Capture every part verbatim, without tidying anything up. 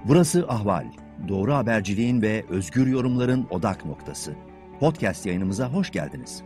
Burası Ahval, doğru haberciliğin ve özgür yorumların odak noktası. Podcast yayınımıza hoş geldiniz.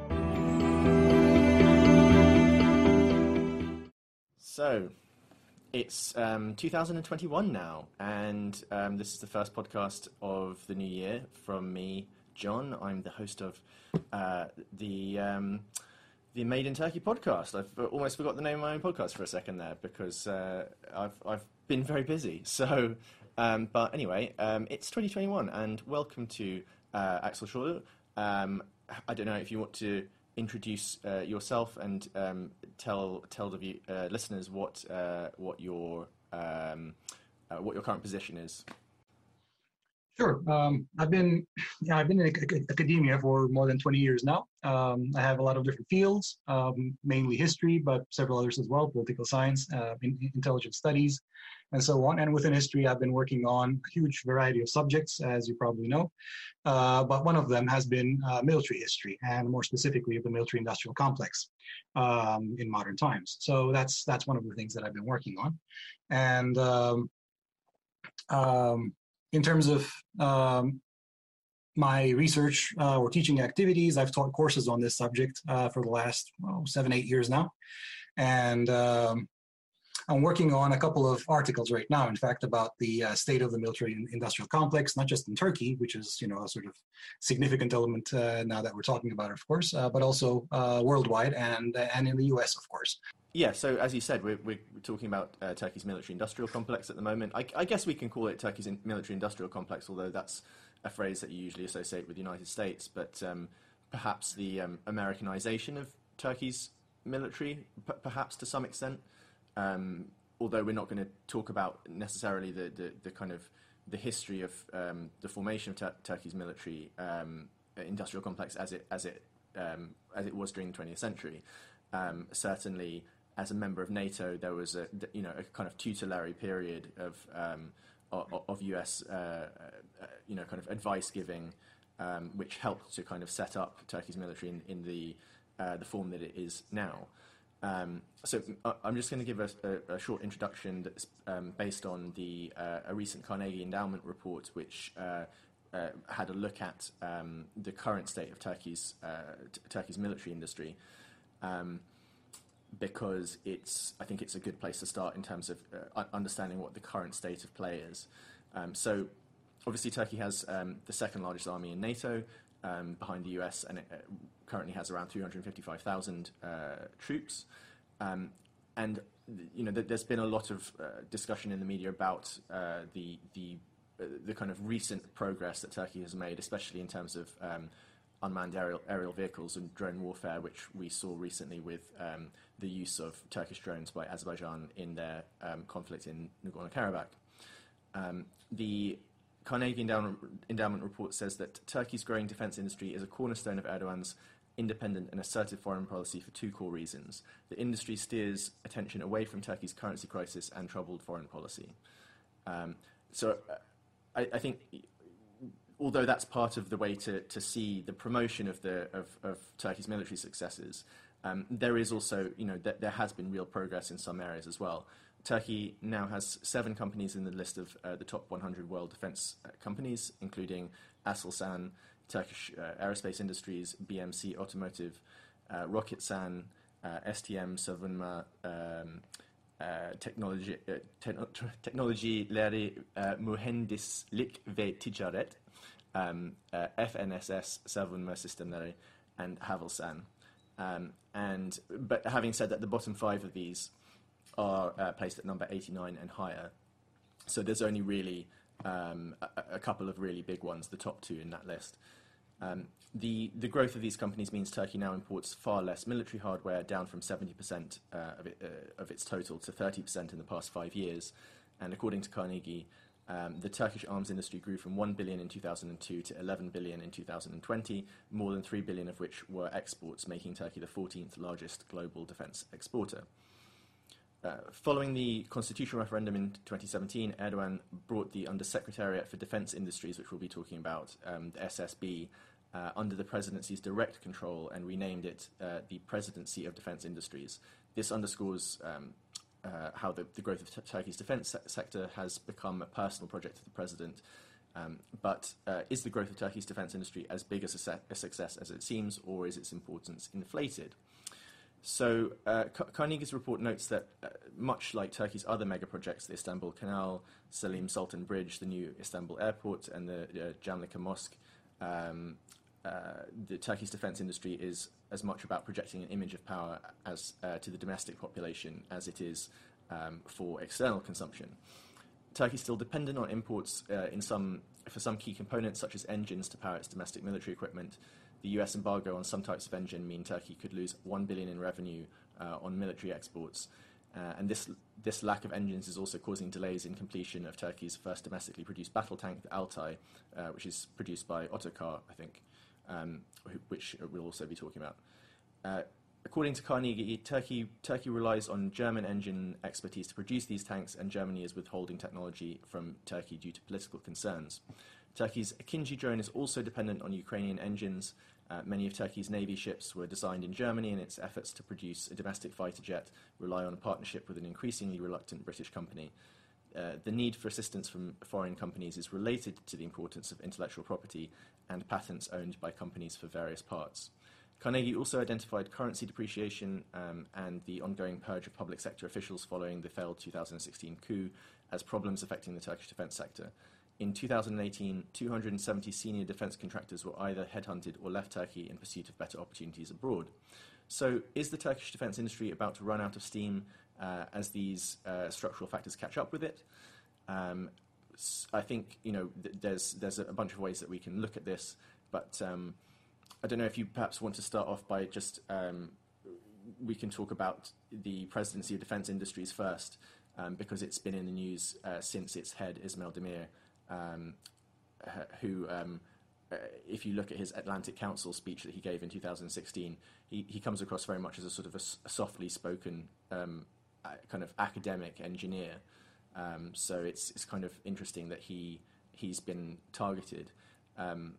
So, it's um, twenty twenty-one now, and um, this is the first podcast of the new year from me, John. I'm the host of uh, the um, the Made in Turkey podcast. I've almost forgot the name of my own podcast for a second there because uh, I've I've been very busy. So, um, but anyway, um, it's twenty twenty-one, and welcome to uh, Axel Schroeder. Um, I don't know if you want to introduce uh, yourself and um, tell tell the view, uh, listeners what uh, what your um, uh, what your current position is. Sure. Um, I've been yeah, I've been in academia for more than twenty years now. Um, I have a lot of different fields, um, mainly history, but several others as well: political science, uh, in, intelligence studies, and so on. And within history, I've been working on a huge variety of subjects, as you probably know. Uh, but one of them has been uh, military history, and more specifically, the military-industrial complex um, in modern times. So that's that's one of the things that I've been working on, and. Um, um, In terms of um, my research uh, or teaching activities, I've taught courses on this subject uh, for the last oh, seven, eight years now. And um, I'm working on a couple of articles right now, in fact, about the uh, state of the military-industrial complex, not just in Turkey, which is, you know, a sort of significant element uh, now that we're talking about it, of course, uh, but also uh, worldwide and, and in the U S, of course. Yeah, so as you said, we're, we're talking about uh, Turkey's military-industrial complex at the moment. I, I guess we can call it Turkey's military-industrial complex, although that's a phrase that you usually associate with the United States. But um, perhaps the um, Americanization of Turkey's military, p- perhaps to some extent. Um, although we're not going to talk about necessarily the, the, the kind of the history of um, the formation of Tur- Turkey's military um, industrial complex as it as it um, as it was during the twentieth century. Um, certainly, as a member of NATO, there was a you know a kind of tutelary period of um, of, of U S uh, uh, you know kind of advice giving, um, which helped to kind of set up Turkey's military in, in the uh, the form that it is now. Um, so I'm just going to give a, a, a short introduction that's um, based on the uh, a recent Carnegie Endowment report, which uh, uh, had a look at um, the current state of Turkey's uh, t- Turkey's military industry. Um, because it's, I think it's a good place to start in terms of uh, understanding what the current state of play is. Um, so, obviously, Turkey has um, the second largest army in NATO, um, behind the U S, and it uh, currently has around three hundred fifty-five thousand uh, troops. Um, and you know, th- there's been a lot of uh, discussion in the media about uh, the the uh, the kind of recent progress that Turkey has made, especially in terms of um, unmanned aerial, aerial vehicles and drone warfare, which we saw recently with um, the use of Turkish drones by Azerbaijan in their um, conflict in Nagorno-Karabakh. Um, the Carnegie Endowment, Endowment report says that Turkey's growing defense industry is a cornerstone of Erdogan's independent and assertive foreign policy for two core reasons. The industry steers attention away from Turkey's currency crisis and troubled foreign policy. Um, so uh, I, I think... although that's part of the way to, to see the promotion of the of, of Turkey's military successes, um, there is also, you know, th- there has been real progress in some areas as well. Turkey now has seven companies in the list of uh, the top one hundred world defense uh, companies, including Aselsan, Turkish uh, Aerospace Industries, B M C Automotive, uh, Roketsan, uh, S T M Savunma, um, uh, Teknoloji, uh, te- Teknolojileri uh, Mühendislik ve Ticaret, Um, uh, F N S S Savunma Sistemleri, and Havelsan. Um, and but having said that, the bottom five of these are uh, placed at number eighty-nine and higher. So there's only really um, a, a couple of really big ones, the top two in that list. Um, the the growth of these companies means Turkey now imports far less military hardware, down from seventy percent uh, of, it, uh, of its total to thirty percent in the past five years. And according to Carnegie, Um, the Turkish arms industry grew from one billion in two thousand two to eleven billion in two thousand twenty, more than three billion of which were exports, making Turkey the fourteenth largest global defense exporter. Uh, following the constitutional referendum in twenty seventeen, Erdogan brought the Undersecretariat for Defense Industries, which we'll be talking about, um, the S S B, uh, under the presidency's direct control and renamed it uh, the Presidency of Defense Industries. This underscores um, uh, how the, the growth of t- Turkey's defence se- sector has become a personal project of the president. Um, but uh, is the growth of Turkey's defence industry as big a, su- a success as it seems, or is its importance inflated? So uh, Car- Carnegie's report notes that uh, much like Turkey's other mega projects, the Istanbul Canal, Selim Sultan Bridge, the new Istanbul Airport, and the uh, Jamlica Mosque, um, uh, the Turkey's defence industry is as much about projecting an image of power as uh, to the domestic population as it is um, for external consumption. Turkey is still dependent on imports uh, in some, for some key components, such as engines to power its domestic military equipment. The U S embargo on some types of engine mean Turkey could lose one billion dollars in revenue uh, on military exports. Uh, and this this lack of engines is also causing delays in completion of Turkey's first domestically produced battle tank, the Altay, uh, which is produced by Otokar, I think, um, which we'll also be talking about. Uh, According to Carnegie, Turkey, Turkey relies on German engine expertise to produce these tanks, and Germany is withholding technology from Turkey due to political concerns. Turkey's Akinci drone is also dependent on Ukrainian engines. Uh, many of Turkey's Navy ships were designed in Germany, and its efforts to produce a domestic fighter jet rely on a partnership with an increasingly reluctant British company. Uh, the need for assistance from foreign companies is related to the importance of intellectual property and patents owned by companies for various parts. Carnegie also identified currency depreciation um, and the ongoing purge of public sector officials following the failed two thousand sixteen coup as problems affecting the Turkish defence sector. In two thousand eighteen, two hundred seventy senior defence contractors were either headhunted or left Turkey in pursuit of better opportunities abroad. So is the Turkish defence industry about to run out of steam uh, as these uh, structural factors catch up with it? Um, I think you know th- there's there's a bunch of ways that we can look at this, but um, I don't know if you perhaps want to start off by just, um, we can talk about the Presidency of Defence Industries first, um, because it's been in the news uh, since its head, Ismail Demir, um, who, um, uh, if you look at his Atlantic Council speech that he gave in two thousand sixteen, he, he comes across very much as a sort of a, a softly spoken um, kind of academic engineer. Um, so it's it's kind of interesting that he, he's been targeted. Um,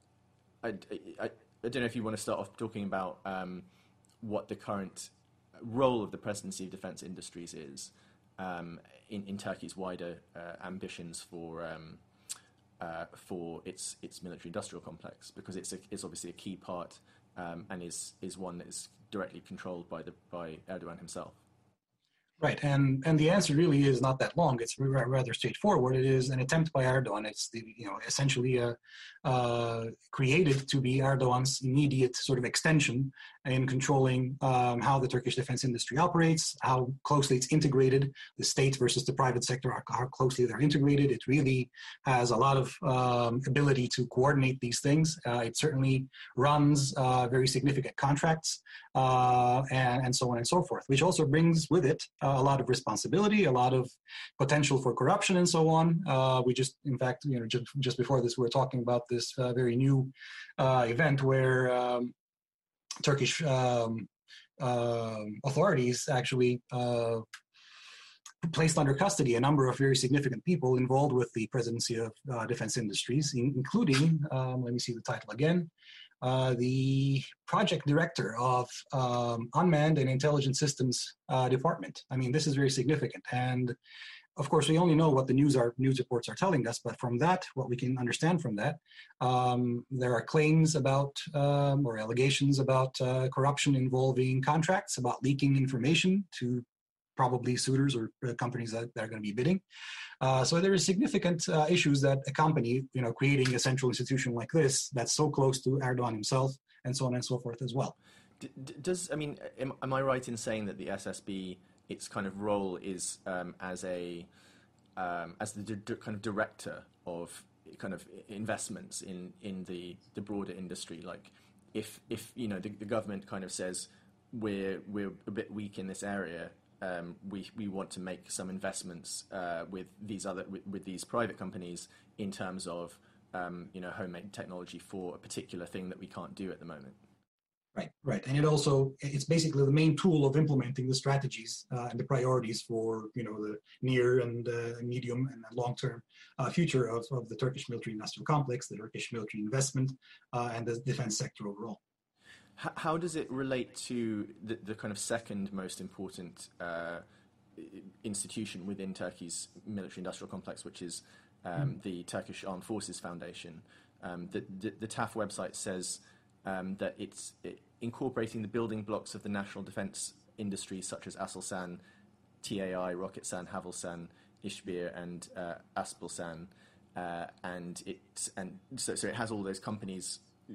I, I, I don't know if you want to start off talking about um, what the current role of the Presidency of Defence Industries is um, in, in Turkey's wider uh, ambitions for um, uh, for its its military-industrial complex, because it's a, it's obviously a key part um, and is is one that is directly controlled by the by Erdogan himself. Right, and and the answer really is not that long. It's rather straightforward. It is an attempt by Erdogan. It's the you know essentially uh, uh, created to be Erdogan's immediate sort of extension in controlling um, how the Turkish defense industry operates, how closely it's integrated, the state versus the private sector, how, how closely they're integrated. It really has a lot of um, ability to coordinate these things. Uh, it certainly runs uh, very significant contracts uh, and, and so on and so forth, which also brings with it uh, a lot of responsibility, a lot of potential for corruption and so on. Uh, we just, in fact, you know, just, just before this, we were talking about this uh, very new uh, event where um, Turkish um, uh, authorities actually uh, placed under custody a number of very significant people involved with the Presidency of uh, Defense Industries, in, including, um, let me see the title again, uh, the project director of um, Unmanned and Intelligent Systems uh, Department. I mean, this is very significant. And of course, we only know what the news are, news reports are telling us, but from that, what we can understand from that, um, there are claims about um, or allegations about uh, corruption involving contracts, about leaking information to probably suitors or uh, companies that, that are going to be bidding. Uh, so there are significant uh, issues that accompany, you know, creating a central institution like this that's so close to Erdogan himself, and so on and so forth as well. D- does I mean, am, am I right in saying that the S S B, its kind of role is um, as a um, as the d- kind of director of kind of investments in, in the, the broader industry? Like, if if you know the, the government kind of says we're we're a bit weak in this area, um, we we want to make some investments uh, with these other with, with these private companies in terms of um, you know homemade technology for a particular thing that we can't do at the moment. Right, right, and it also it's basically the main tool of implementing the strategies uh, and the priorities for you know the near and uh, medium and long-term uh, future of, of the Turkish military-industrial complex, the Turkish military investment, uh, and the defense sector overall. How, how does it relate to the, the kind of second most important uh, institution within Turkey's military-industrial complex, which is um, mm. the Turkish Armed Forces Foundation. Um, the, the, the T A F website says um, that it's it, incorporating the building blocks of the national defense industries such as Aselsan, T A I, Roketsan, Havelsan, Ishbir, and uh, Aspelsan, uh, and it and so, so it has all those companies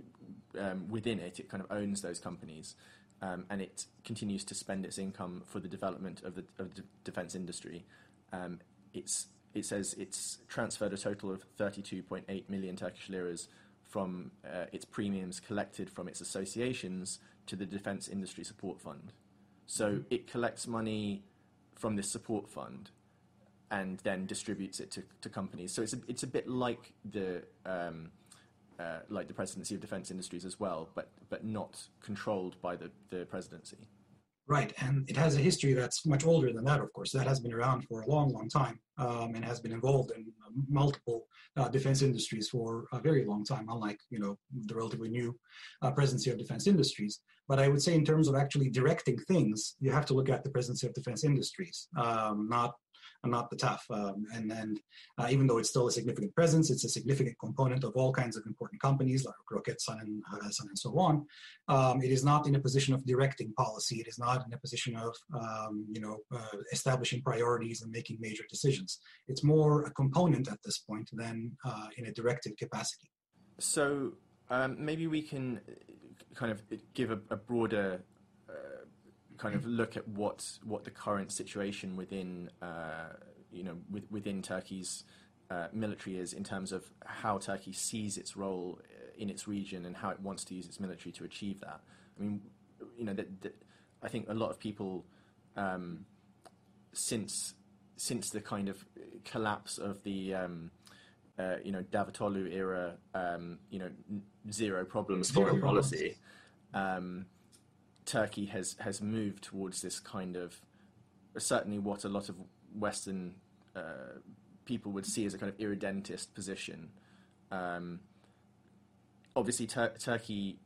um, within it. It kind of owns those companies, um, and it continues to spend its income for the development of the, of the defense industry. Um, it's it says it's transferred a total of thirty-two point eight million Turkish liras from uh, its premiums collected from its associations to the Defense Industry Support Fund. So mm-hmm. it collects money from this support fund and then distributes it to, to companies. So it's a, it's a bit like the um, uh, like the Presidency of Defense Industries as well, but but not controlled by the, the presidency. Right, and it has a history that's much older than that, of course. That has been around for a long, long time um, and has been involved in multiple uh, defense industries for a very long time, unlike, you know, the relatively new uh, Presidency of Defense Industries. But I would say in terms of actually directing things, you have to look at the Presidency of Defense Industries, um, not not the T A F. Um, and and uh, even though it's still a significant presence, it's a significant component of all kinds of important companies like Roketsan and Havelsan and so on. Um, it is not in a position of directing policy. It is not in a position of um, you know uh, establishing priorities and making major decisions. It's more a component at this point than uh, in a directive capacity. So um, maybe we can kind of give a, a broader kind of look at what what the current situation within uh, you know with, within Turkey's uh, military is in terms of how Turkey sees its role in its region and how it wants to use its military to achieve that. I mean, you know, that, that I think a lot of people um, since since the kind of collapse of the um, uh, you know Davutoglu era, um, you know, zero problems foreign policy. Um, Turkey has, has moved towards this kind of, certainly what a lot of Western uh, people would see as a kind of irredentist position. Um, obviously, Tur- Turkey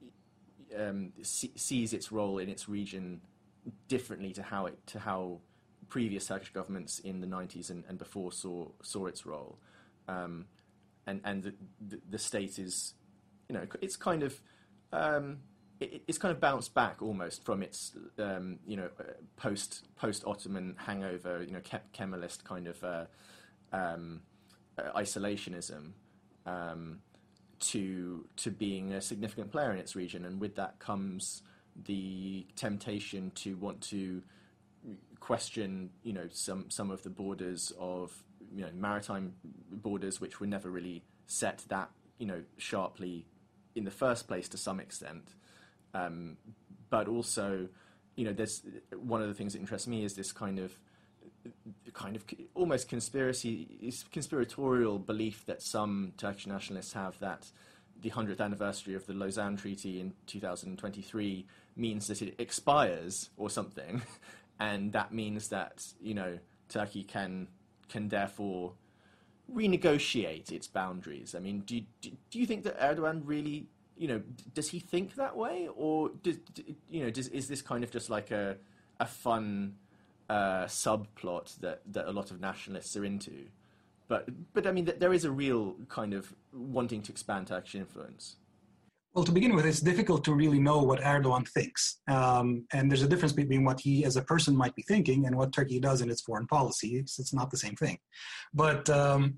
um, see- sees its role in its region differently to how it to how previous Turkish governments in the nineties and, and before saw saw its role, um, and and the, the the state is, you know, it's kind of. Um, It's kind of bounced back almost from its, um, you know, post post Ottoman hangover, you know, Kemalist kind of uh, um, uh, isolationism, um, to to being a significant player in its region, and with that comes the temptation to want to question, you know, some some of the borders of, you know, maritime borders, which were never really set that, you know, sharply in the first place to some extent. Um, but also, you know, there's one of the things that interests me is this kind of, kind of almost conspiracy, conspiratorial belief that some Turkish nationalists have that the hundredth anniversary of the Lausanne Treaty in two thousand twenty-three means that it expires or something, and that means that, you know, Turkey can can therefore renegotiate its boundaries. I mean, do you, do you think that Erdogan really, you know, does he think that way, or does, you know, does, is this kind of just like a a fun uh, subplot that, that a lot of nationalists are into? But but I mean, there is a real kind of wanting to expand Turkish influence. Well, to begin with, it's difficult to really know what Erdogan thinks, um, and there's a difference between what he as a person might be thinking and what Turkey does in its foreign policy. It's, it's not the same thing, but. Um,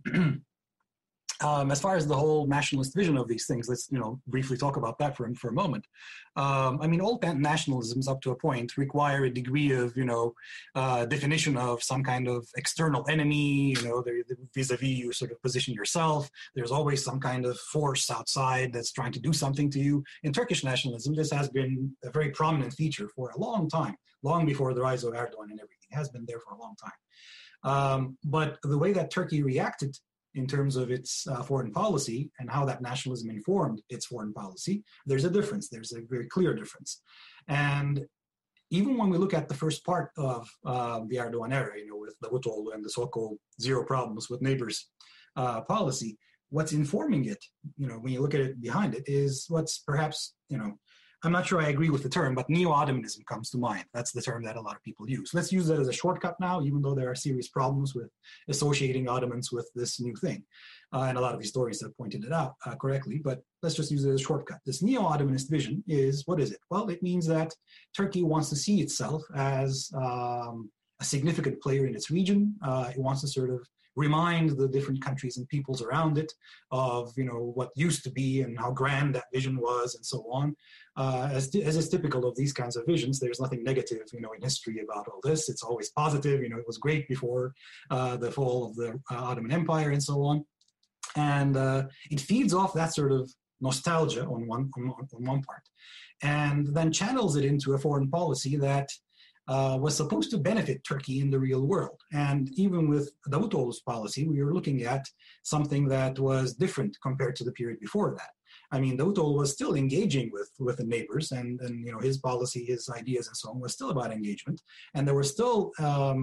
Um, as far as the whole nationalist vision of these things, let's, you know, briefly talk about that for, for a moment. Um, I mean, all nationalisms up to a point require a degree of, you know, uh, definition of some kind of external enemy, you know, vis-a-vis you sort of position yourself. There's always some kind of force outside that's trying to do something to you. In Turkish nationalism, this has been a very prominent feature for a long time, long before the rise of Erdogan and everything. It has been there for a long time. Um, but the way that Turkey reacted in terms of its uh, foreign policy and how that nationalism informed its foreign policy, there's a difference. There's a very clear difference. And even when we look at the first part of uh, the Erdogan era, you know, with Davutoglu and the so-called zero problems with neighbors uh, policy, what's informing it, you know, when you look at it behind it, is what's perhaps, you know, I'm not sure I agree with the term, but neo-Ottomanism comes to mind. That's the term that a lot of people use. Let's use that as a shortcut now, even though there are serious problems with associating Ottomans with this new thing. Uh, and a lot of historians have pointed it out uh, correctly, but let's just use it as a shortcut. This neo-Ottomanist vision is, what is it? Well, it means that Turkey wants to see itself as um, a significant player in its region. Uh, it wants to sort of remind the different countries and peoples around it of, you know, what used to be and how grand that vision was and so on. Uh, as, as is typical of these kinds of visions, there's nothing negative, you know, in history about all this. It's always positive. You know, it was great before uh, the fall of the uh, Ottoman Empire and so on. And uh, it feeds off that sort of nostalgia on one, on, on one part, and then channels it into a foreign policy that Uh, was supposed to benefit Turkey in the real world. And even with Davutoğlu's policy, we were looking at something that was different compared to the period before that. I mean, Davutoğlu was still engaging with, with the neighbors, and, and you know, his policy, his ideas and so on was still about engagement. And there was still um,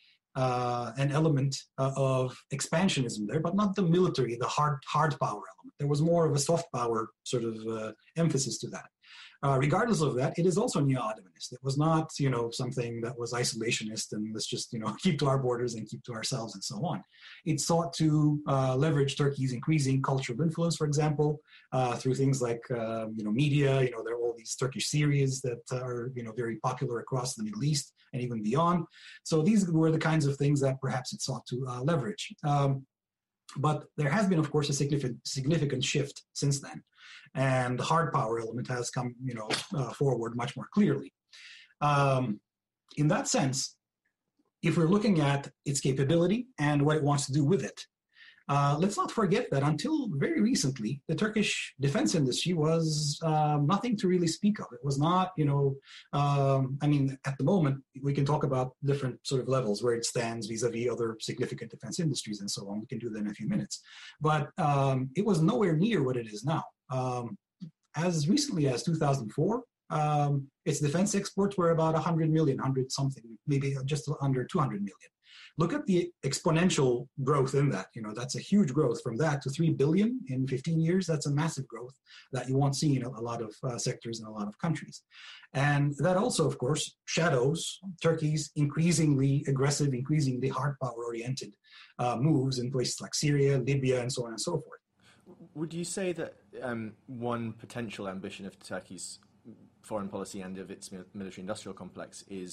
uh, an element uh, of expansionism there, but not the military, the hard, hard power element. There was more of a soft power sort of uh, emphasis to that. Uh, regardless of that, it is also neo-Ottomanist. It was not, you know, something that was isolationist and let's just, you know, keep to our borders and keep to ourselves and so on. It sought to uh, leverage Turkey's increasing cultural influence, for example, uh, through things like, uh, you know, media. You know, there are all these Turkish series that are, you know, very popular across the Middle East and even beyond. So these were the kinds of things that perhaps it sought to uh, leverage. Um, but there has been, of course, a significant, significant shift since then. And the hard power element has come, you know, uh, forward much more clearly. Um, in that sense, if we're looking at its capability and what it wants to do with it, uh, let's not forget that until very recently, the Turkish defense industry was um, nothing to really speak of. It was not, you know, um, I mean, at the moment, we can talk about different sort of levels where it stands vis-a-vis other significant defense industries and so on. We can do that in a few minutes. But um, it was nowhere near what it is now. Um, as recently as two thousand four, um, its defense exports were about one hundred million, one hundred something, maybe just under two hundred million. Look at the exponential growth in that. You know, that's a huge growth from that to three billion in fifteen years. That's a massive growth that you won't see in a, a lot of uh, sectors in a lot of countries. And that also, of course, shadows Turkey's increasingly aggressive, increasingly hard power-oriented uh, moves in places like Syria, Libya, and so on and so forth. Would you say that um, one potential ambition of Turkey's foreign policy and of its military-industrial complex is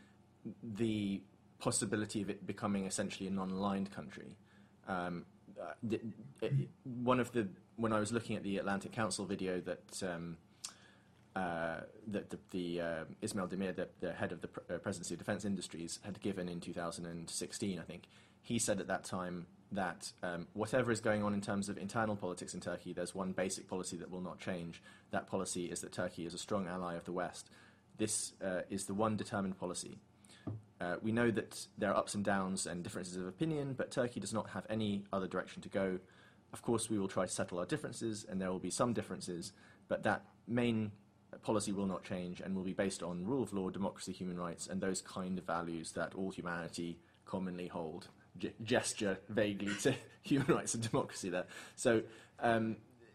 the possibility of it becoming essentially a non-aligned country? Um, the, it, one of the when I was looking at the Atlantic Council video that um, uh, that the, the uh, Ismail Demir, the, the head of the uh, Presidency of Defence Industries, had given in two thousand sixteen, I think, he said at that time that um, whatever is going on in terms of internal politics in Turkey, there's one basic policy that will not change. That policy is that Turkey is a strong ally of the West. This uh, is the one determined policy. Uh, we know that there are ups and downs and differences of opinion, but Turkey does not have any other direction to go. Of course, we will try to settle our differences, and there will be some differences, but that main policy will not change and will be based on rule of law, democracy, human rights, and those kind of values that all humanity commonly hold. G- gesture vaguely to human rights and democracy there. So, um,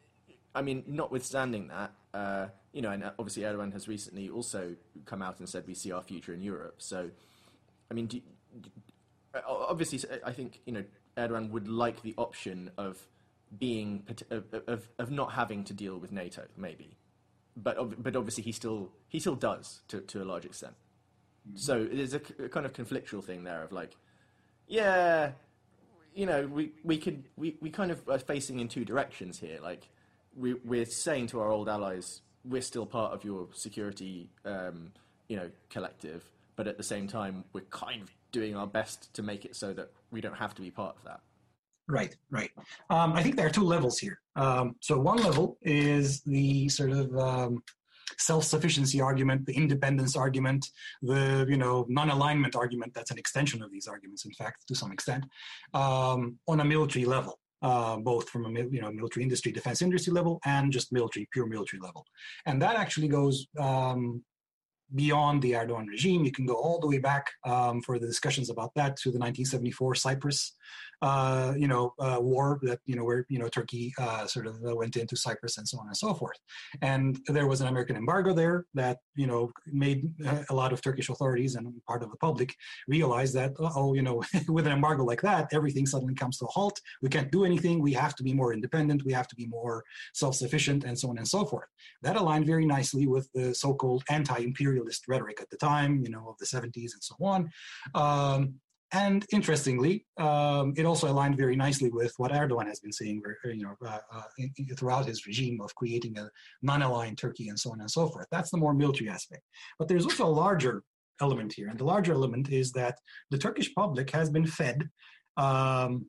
I mean, notwithstanding that, uh, you know, and obviously Erdogan has recently also come out and said we see our future in Europe. So, I mean, do, do, obviously, I think, you know, Erdogan would like the option of being, of, of, of not having to deal with NATO, maybe. But, but obviously he still, he still does to, to a large extent. Mm-hmm. So there's a, a kind of conflictual thing there of like, yeah, you know, we we could we, we kind of are facing in two directions here. Like, we we're saying to our old allies, we're still part of your security, um, you know, collective, but at the same time, we're kind of doing our best to make it so that we don't have to be part of that. Right, right. Um, I think there are two levels here. Um, so one level is the sort of um, self-sufficiency argument, the independence argument, the, you know, non-alignment argument. That's an extension of these arguments, in fact, to some extent, um, on a military level, uh, both from a, you know, military industry, defense industry level, and just military, pure military level. And that actually goes um, beyond the Erdogan regime. You can go all the way back um, for the discussions about that to the nineteen seventy-four Cyprus, uh, you know, uh, war that, you know, where, you know, Turkey uh, sort of went into Cyprus and so on and so forth. And there was an American embargo there that, you know, made a lot of Turkish authorities and part of the public realize that, oh, you know, with an embargo like that, everything suddenly comes to a halt. We can't do anything. We have to be more independent. We have to be more self-sufficient and so on and so forth. That aligned very nicely with the so-called anti-imperialist rhetoric at the time, you know, of the seventies and so on. Um, and interestingly, um, it also aligned very nicely with what Erdogan has been saying, you know, uh, uh, in, in, throughout his regime of creating a non-aligned Turkey and so on and so forth. That's the more military aspect. But there's also a larger element here, and the larger element is that the Turkish public has been fed um,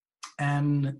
and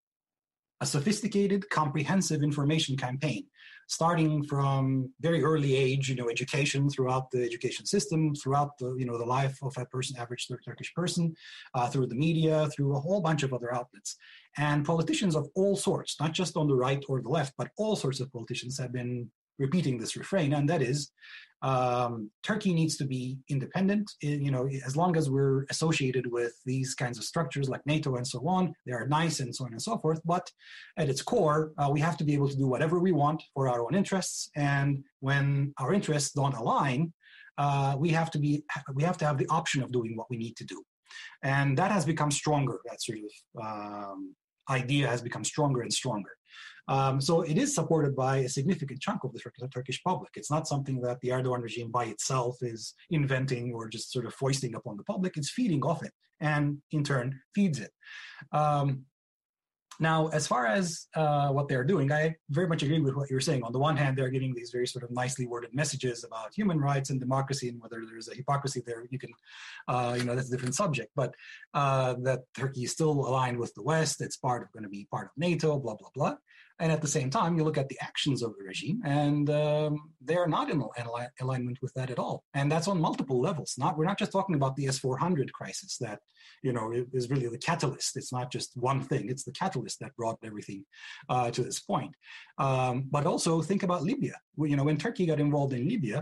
a sophisticated, comprehensive information campaign, starting from very early age, you know, education throughout the education system, throughout the, you know, the life of a person, average Turkish person, uh, through the media, through a whole bunch of other outlets. And politicians of all sorts, not just on the right or the left, but all sorts of politicians have been repeating this refrain, and that is, um, Turkey needs to be independent. You know, as long as we're associated with these kinds of structures like NATO and so on, they are nice and so on and so forth. But at its core, uh, we have to be able to do whatever we want for our own interests. And when our interests don't align, uh, we have to be we have to have the option of doing what we need to do. And that has become stronger. That sort of um, idea has become stronger and stronger. Um, so it is supported by a significant chunk of the Turkish public. It's not something that the Erdogan regime by itself is inventing or just sort of foisting upon the public. It's feeding off it and in turn feeds it. Um, Now, as far as uh, what they're doing, I very much agree with what you're saying. On the one hand, they're giving these very sort of nicely worded messages about human rights and democracy, and whether there's a hypocrisy there, you can, uh, you know, that's a different subject. But uh, that Turkey is still aligned with the West, it's part of going to be part of NATO, blah, blah, blah. And at the same time, you look at the actions of the regime, and um, they're not in al- alignment with that at all. And that's on multiple levels. Not we're not just talking about the S four hundred crisis that, you know, is really the catalyst. It's not just one thing. It's the catalyst that brought everything uh, to this point. Um, but also think about Libya. You know, when Turkey got involved in Libya,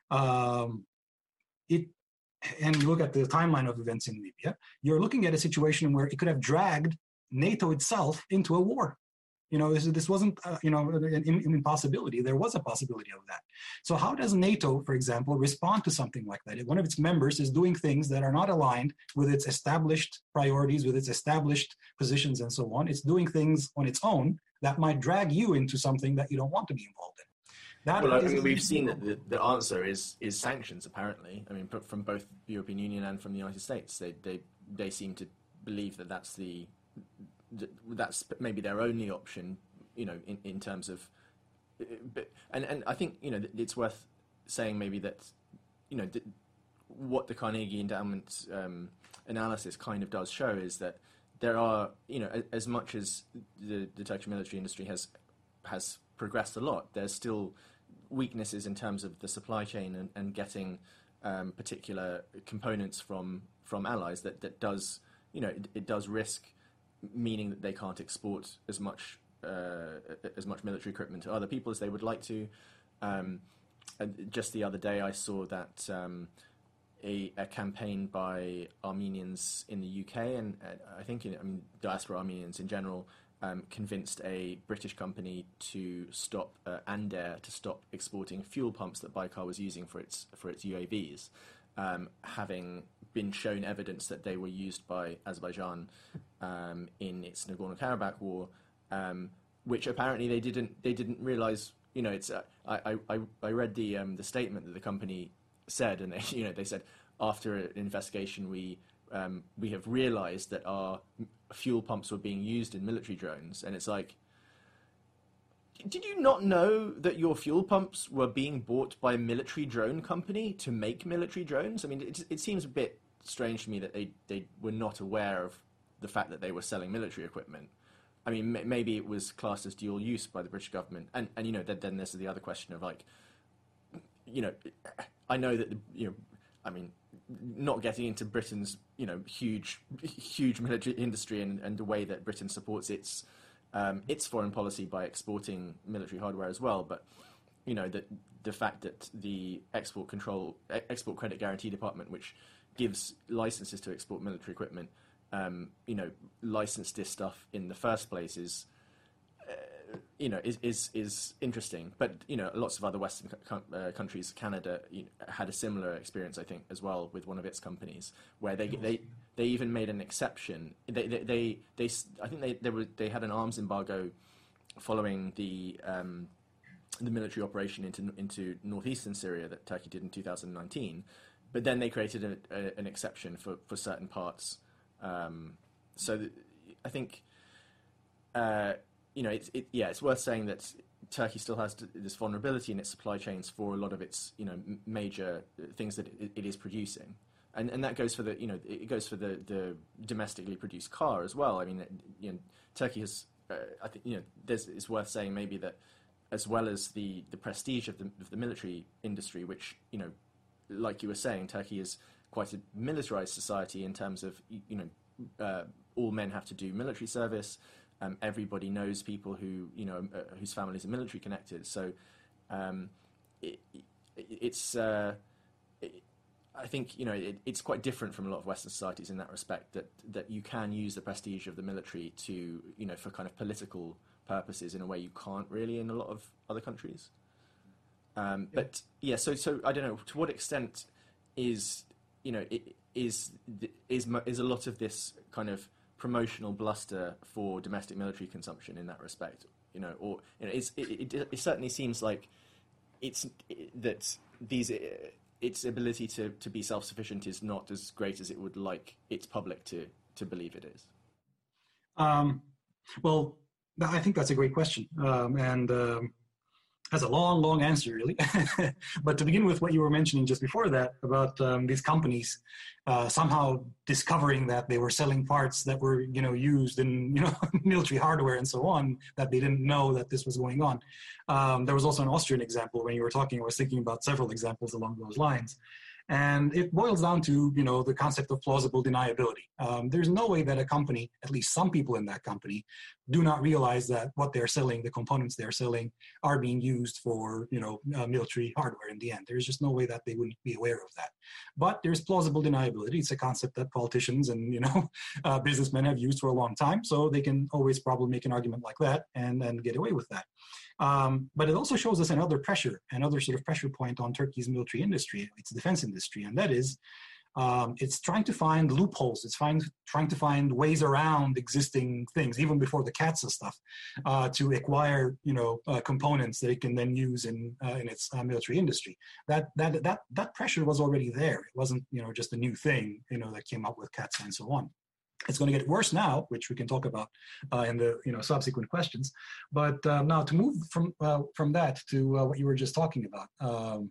um, it and you look at the timeline of events in Libya, you're looking at a situation where it could have dragged NATO itself into a war. You know, this, this wasn't, uh, you know, an, an impossibility. There was a possibility of that. So how does NATO, for example, respond to something like that? If one of its members is doing things that are not aligned with its established priorities, with its established positions and so on, it's doing things on its own that might drag you into something that you don't want to be involved in. That well, I mean, we've seen that the, the answer is is sanctions, apparently. I mean, from both the European Union and from the United States. They, they, they seem to believe that that's the... that's maybe their only option, you know, in, in terms of, but, and, and I think, you know, it's worth saying maybe that, you know, what the Carnegie Endowment um, analysis kind of does show is that there are, you know, as much as the, the Turkish military industry has has progressed a lot, there's still weaknesses in terms of the supply chain and, and getting um, particular components from from allies that, that does, you know, it, it does risk meaning that they can't export as much uh, as much military equipment to other people as they would like to. Um, and just the other day, I saw that um, a, a campaign by Armenians in the U K, and uh, I think in, I mean diaspora Armenians in general, um, convinced a British company to stop uh, Ander to stop exporting fuel pumps that Baykar was using for its for its U A Vs, um, having been shown evidence that they were used by Azerbaijan um, in its Nagorno-Karabakh war, um, which apparently they didn't they didn't realize. You know, it's uh, I, I I read the um, the statement that the company said, and they, you know, they said after an investigation we um, we have realized that our fuel pumps were being used in military drones, and it's like, did you not know that your fuel pumps were being bought by a military drone company to make military drones? I mean, it, it seems a bit strange to me that they, they were not aware of the fact that they were selling military equipment. I mean, m- maybe it was classed as dual use by the British government. And, and you know, then, then there's the other question of, like, you know, I know that, you know, I mean, not getting into Britain's, you know, huge, huge military industry and, and the way that Britain supports its um, its foreign policy by exporting military hardware as well. But you know, that the fact that the export control, export credit guarantee department, which gives licenses to export military equipment, um, you know, licensed this stuff in the first place is, uh, you know, is, is is interesting. But you know, lots of other Western co- uh, countries, Canada, you know, had a similar experience, I think, as well with one of its companies, where they they they even made an exception. They they they, they I think they they were they had an arms embargo following the um, the military operation into into northeastern Syria that Turkey did in two thousand nineteen, but then they created a, a, an exception for, for certain parts. Um, so th- I think, uh, you know, it's it, yeah, it's worth saying that Turkey still has this vulnerability in its supply chains for a lot of its, you know, m- major things that it, it is producing, and and that goes for the, you know, it goes for the, the domestically produced car as well. I mean, you know, Turkey has, uh, I think, you know, there's, it's worth saying maybe that, as well as the, the prestige of the of the military industry, which, you know, like you were saying, Turkey is quite a militarized society in terms of, you know, uh, all men have to do military service. Um, everybody knows people who, you know, uh, whose families are military connected. So um, it, it, it's, uh, it, I think, you know, it, it's quite different from a lot of Western societies in that respect, that, that you can use the prestige of the military to, you know, for kind of political purposes in a way you can't really in a lot of other countries. Um, but yeah, so so I don't know to what extent is, you know, is is is a lot of this kind of promotional bluster for domestic military consumption in that respect, you know, or you know, it's, it, it, it certainly seems like it's it, that these its ability to, to be self-sufficient is not as great as it would like its public to to believe it is. Um, well, I think that's a great question, um, and. Um, That's a long, long answer, really. But to begin with, what you were mentioning just before that about um, these companies uh, somehow discovering that they were selling parts that were, you know, used in, you know, military hardware and so on, that they didn't know that this was going on. Um, there was also an Austrian example when you were talking. I was thinking about several examples along those lines. And it boils down to, you know, the concept of plausible deniability. Um, there's no way that a company, at least some people in that company, do not realize that what they're selling, the components they're selling, are being used for, you know, uh, military hardware in the end. There's just no way that they wouldn't be aware of that. But there's plausible deniability. It's a concept that politicians and, you know, uh, businessmen have used for a long time. So they can always probably make an argument like that and then get away with that. Um, but it also shows us another pressure, another sort of pressure point on Turkey's military industry, its defense industry, and that is um, it's trying to find loopholes. It's find, trying to find ways around existing things, even before the CATSA stuff, uh, to acquire, you know, uh, components that it can then use in uh, in its uh, military industry. That that that that pressure was already there. It wasn't, you know, just a new thing, you know, that came up with CATSA and so on. It's going to get worse now, which we can talk about uh, in the, you know, subsequent questions. But uh, now to move from uh, from that to uh, what you were just talking about, um,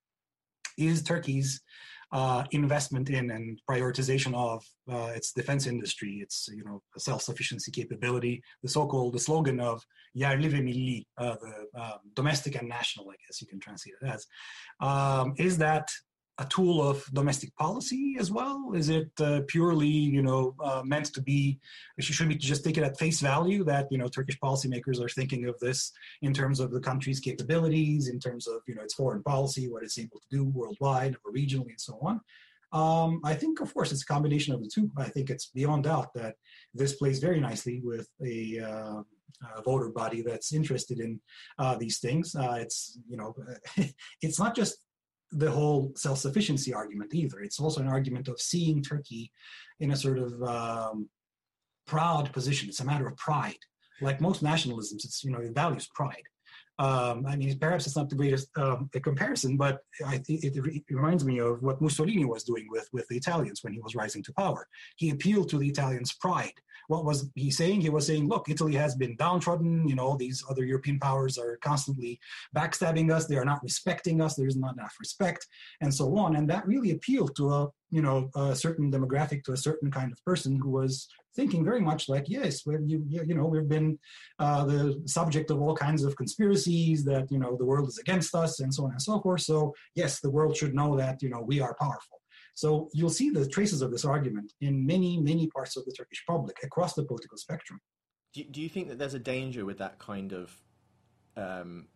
is Turkey's uh, investment in and prioritization of uh, its defense industry, its, you know, self-sufficiency capability, the so-called the slogan of Yerli ve Milli, uh, the uh, domestic and national, I guess you can translate it as, um, is that a tool of domestic policy as well? Is it uh, purely, you know, uh, meant to be, should we just take it at face value that, you know, Turkish policymakers are thinking of this in terms of the country's capabilities, in terms of, you know, its foreign policy, what it's able to do worldwide or regionally and so on? Um, I think, of course, it's a combination of the two. I think it's beyond doubt that this plays very nicely with a, uh, a voter body that's interested in uh, these things. Uh, it's, you know, it's not just the whole self-sufficiency argument either. It's also an argument of seeing Turkey in a sort of um, proud position. It's a matter of pride. Like most nationalisms, it's, you know, it values pride. Um, I mean, perhaps it's not the greatest um, comparison, but I think it, it reminds me of what Mussolini was doing with, with the Italians when he was rising to power. He appealed to the Italians' pride. What was he saying? He was saying, look, Italy has been downtrodden. You know, these other European powers are constantly backstabbing us. They are not respecting us. There's not enough respect, and so on. And that really appealed to a, you know, a certain demographic, to a certain kind of person who was thinking very much like, yes, well, you, you know, we've been uh, the subject of all kinds of conspiracies, that, you know, the world is against us and so on and so forth. So yes, the world should know that, you know, we are powerful. So you'll see the traces of this argument in many, many parts of the Turkish public across the political spectrum. Do, do you think that there's a danger with that kind of um,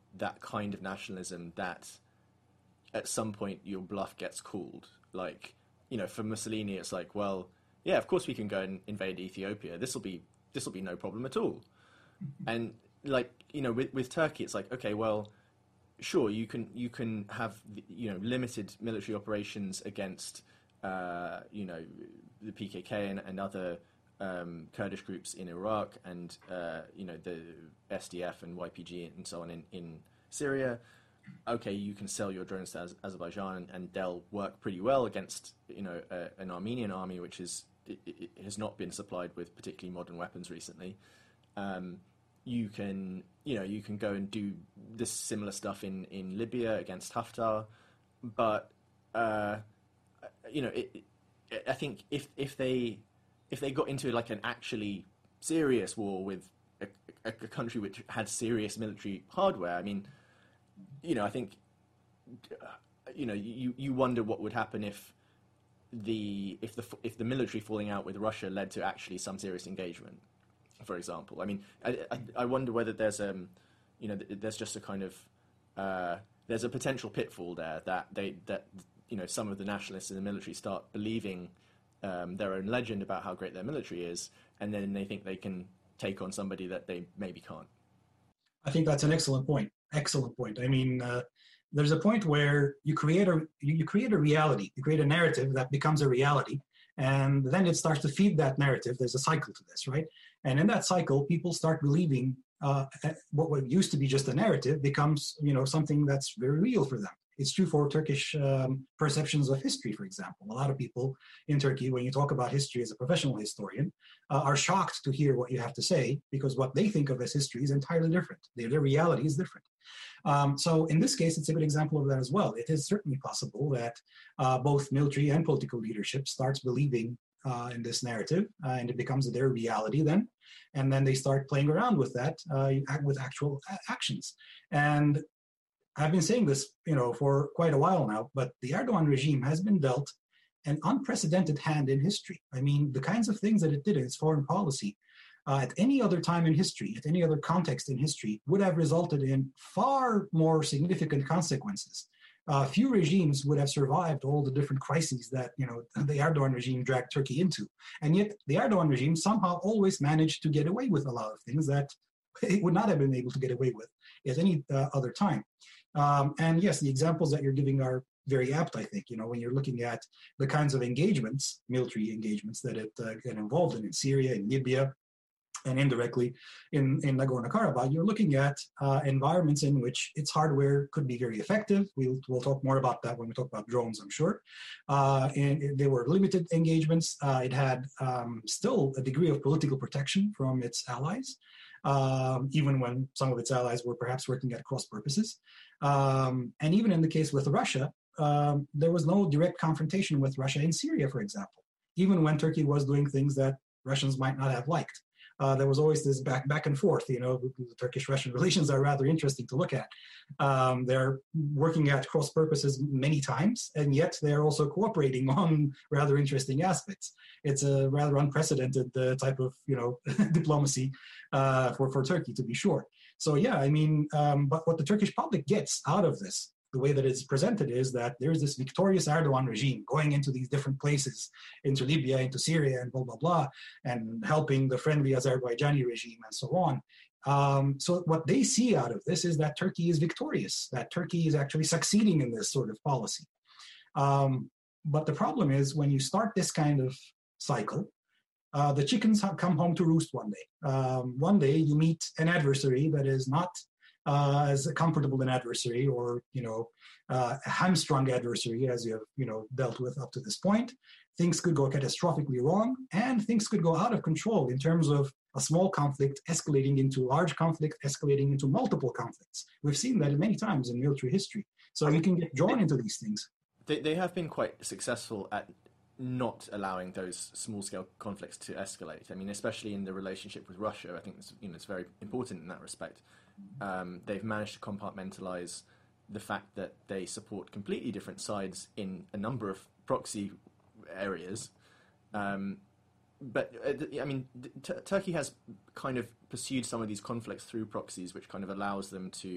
that kind of nationalism that at some point your bluff gets called. Like, you know, for Mussolini, it's like, well, yeah, of course we can go and invade Ethiopia. This will be this will be no problem at all. And like, you know, with with Turkey, it's like, okay, well, sure, you can you can have, you know, limited military operations against, uh, you know, the P K K and, and other um, Kurdish groups in Iraq, and uh, you know, the S D F and Y P G and so on in, in Syria. Okay, you can sell your drones to Azerbaijan, and, and they'll work pretty well against, you know, uh, an Armenian army which is it, it has not been supplied with particularly modern weapons recently. Um, you can, you know, you can go and do this similar stuff in, in Libya against Haftar, but uh, you know, it, it, I think if if they if they got into like an actually serious war with a, a, a country which had serious military hardware, I mean, you know, I think, you know, you, you wonder what would happen if the if the if the military falling out with Russia led to actually some serious engagement, for example. I mean, I, I, I wonder whether there's um, you know, there's just a kind of uh, there's a potential pitfall there that they that you know, some of the nationalists in the military start believing um, their own legend about how great their military is, and then they think they can take on somebody that they maybe can't. I think that's an excellent point. Excellent point. I mean, uh, there's a point where you create a you create a reality, you create a narrative that becomes a reality, and then it starts to feed that narrative. There's a cycle to this, right? And in that cycle, people start believing uh, what, what used to be just a narrative becomes, you know, something that's very real for them. It's true for Turkish um, perceptions of history, for example. A lot of people in Turkey, when you talk about history as a professional historian, uh, are shocked to hear what you have to say, because what they think of as history is entirely different. Their, their reality is different. Um, so in this case, it's a good example of that as well. It is certainly possible that uh, both military and political leadership starts believing uh, in this narrative, uh, and it becomes their reality then. And then they start playing around with that, uh, with actual actions. And I've been saying this, you know, for quite a while now, but the Erdogan regime has been dealt an unprecedented hand in history. I mean, the kinds of things that it did in its foreign policy uh, at any other time in history, at any other context in history, would have resulted in far more significant consequences. Uh, few regimes would have survived all the different crises that, you know, the Erdogan regime dragged Turkey into. And yet the Erdogan regime somehow always managed to get away with a lot of things that it would not have been able to get away with at any uh, other time. Um, and yes, the examples that you're giving are very apt, I think. You know, when you're looking at the kinds of engagements, military engagements that it uh, get involved in, in Syria, in Libya, and indirectly in, in Nagorno-Karabakh, you're looking at uh, environments in which its hardware could be very effective. We'll, we'll talk more about that when we talk about drones, I'm sure. Uh, and it, they were limited engagements. Uh, it had um, still a degree of political protection from its allies, um, even when some of its allies were perhaps working at cross purposes. Um, and even in the case with Russia, um, there was no direct confrontation with Russia in Syria, for example, even when Turkey was doing things that Russians might not have liked. Uh, there was always this back back and forth. You know, the Turkish-Russian relations are rather interesting to look at. Um, they're working at cross purposes many times, and yet they're also cooperating on rather interesting aspects. It's a rather unprecedented uh, type of, you know, diplomacy uh, for, for Turkey, to be sure. So yeah, I mean, um, but what the Turkish public gets out of this, the way that it's presented, is that there's this victorious Erdogan regime going into these different places, into Libya, into Syria, and blah, blah, blah, and helping the friendly Azerbaijani regime and so on. Um, so what they see out of this is that Turkey is victorious, that Turkey is actually succeeding in this sort of policy. Um, but the problem is, when you start this kind of cycle, uh, the chickens come home to roost one day. Um, one day you meet an adversary that is not Uh, as a comfortable an adversary, or, you know, uh, a hamstrung adversary, as you have, you know, dealt with up to this point. Things could go catastrophically wrong, and things could go out of control in terms of a small conflict escalating into large conflict, escalating into multiple conflicts. We've seen that many times in military history. So you can get drawn into these things. They, they have been quite successful at not allowing those small-scale conflicts to escalate. I mean, especially in the relationship with Russia, I think it's, you know, it's very important in that respect. Um, they've managed to compartmentalize the fact that they support completely different sides in a number of proxy areas. Um, but, uh, I mean, t- Turkey has kind of pursued some of these conflicts through proxies, which kind of allows them to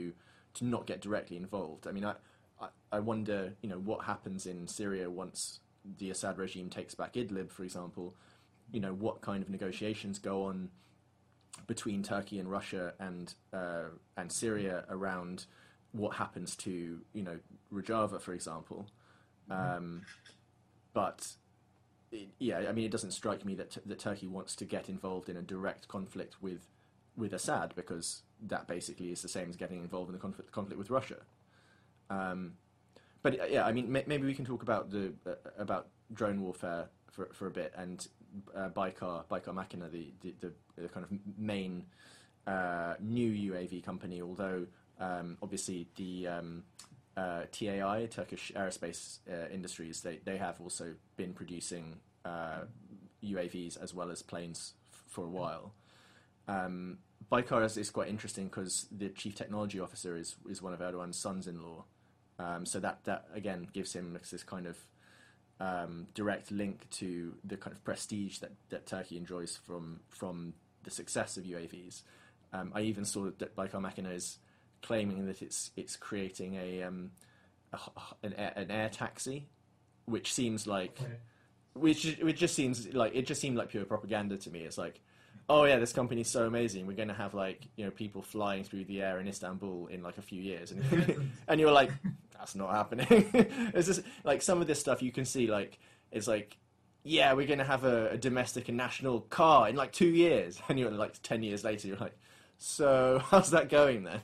to not get directly involved. I mean, I, I, I wonder, you know, what happens in Syria once the Assad regime takes back Idlib, for example. You know, what kind of negotiations go on between Turkey and Russia and uh, and Syria around what happens to, you know, Rojava, for example. Um, but it, yeah, I mean, it doesn't strike me that that Turkey wants to get involved in a direct conflict with with Assad, because that basically is the same as getting involved in a conflict conflict with Russia. Um, but uh, yeah, I mean, may, maybe we can talk about the uh, about drone warfare for for a bit, and uh, Baykar Baykar Makina, the, the the the kind of main uh, new U A V company, although um, obviously the um, uh, T A I, Turkish Aerospace uh, Industries, they they have also been producing uh, U A Vs as well as planes f- for a while. Um, Baykar is, is quite interesting because the chief technology officer is is one of Erdogan's sons-in-law, um, so that that again gives him this kind of um, direct link to the kind of prestige that, that Turkey enjoys from from the success of U A Vs. Um, I even saw that Baykar Makina is claiming that it's it's creating a, um, a an, air, an air taxi, which seems like okay. which which just seems like it just seemed like pure propaganda to me. It's like, oh yeah, this company's so amazing. We're going to have like, you know, people flying through the air in Istanbul in like a few years, and and you're like, that's not happening. It's just like some of this stuff you can see like it's like, yeah, we're going to have a, a domestic and national car in like two years, and you're like ten years later, you're like, so how's that going then?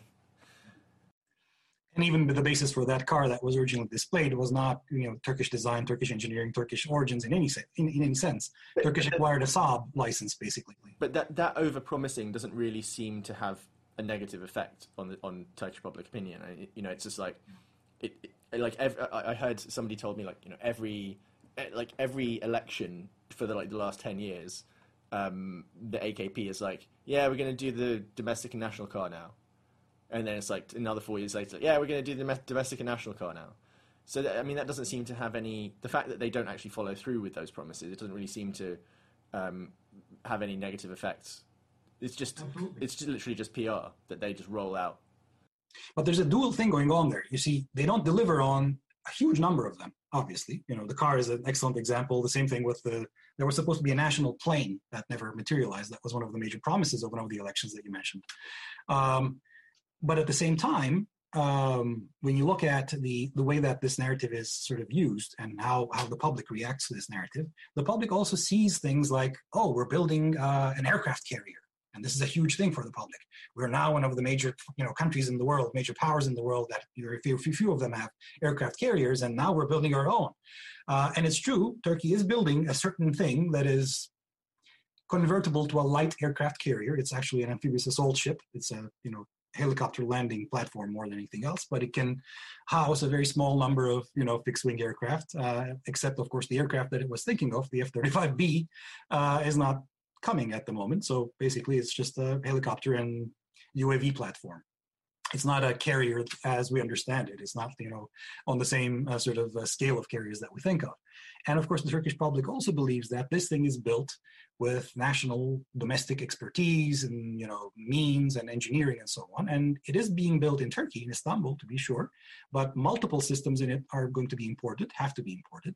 And even the basis for that car that was originally displayed was not, you know, Turkish design, Turkish engineering, Turkish origins in any sense. In, in any sense, but, Turkish acquired a Saab license, basically. But that that over-promising doesn't really seem to have a negative effect on the, on Turkish public opinion. I, you know, it's just like, it, it like every, I heard somebody told me like, you know, every like every election for the like the last ten years, um, the A K P is like, yeah, we're going to do the domestic and national car now. And then it's like another four years later, yeah, we're going to do the domestic and national car now. So, that, I mean, that doesn't seem to have any... The fact that they don't actually follow through with those promises, it doesn't really seem to um, have any negative effects. It's just, Absolutely. It's just literally just P R that they just roll out. But there's a dual thing going on there. You see, they don't deliver on a huge number of them, obviously. You know, the car is an excellent example. The same thing with the... There was supposed to be a national plane that never materialized. That was one of the major promises of one of the elections that you mentioned. Um... But at the same time, um, when you look at the, the way that this narrative is sort of used and how, how the public reacts to this narrative, the public also sees things like, oh, we're building uh, an aircraft carrier. And this is a huge thing for the public. We're now one of the major, you know, countries in the world, major powers in the world that very few, few of them have aircraft carriers, and now we're building our own. Uh, and it's true, Turkey is building a certain thing that is convertible to a light aircraft carrier. It's actually an amphibious assault ship. It's a, you know, helicopter landing platform more than anything else, but it can house a very small number of, you know, fixed-wing aircraft, uh, except, of course, the aircraft that it was thinking of, the F thirty-five B, uh, is not coming at the moment. So basically, it's just a helicopter and U A V platform. It's not a carrier as we understand it. It's not, you know, on the same uh, sort of uh, scale of carriers that we think of. And of course, the Turkish public also believes that this thing is built with national domestic expertise and, you know, means and engineering and so on. And it is being built in Turkey, in Istanbul, to be sure, but multiple systems in it are going to be imported, have to be imported.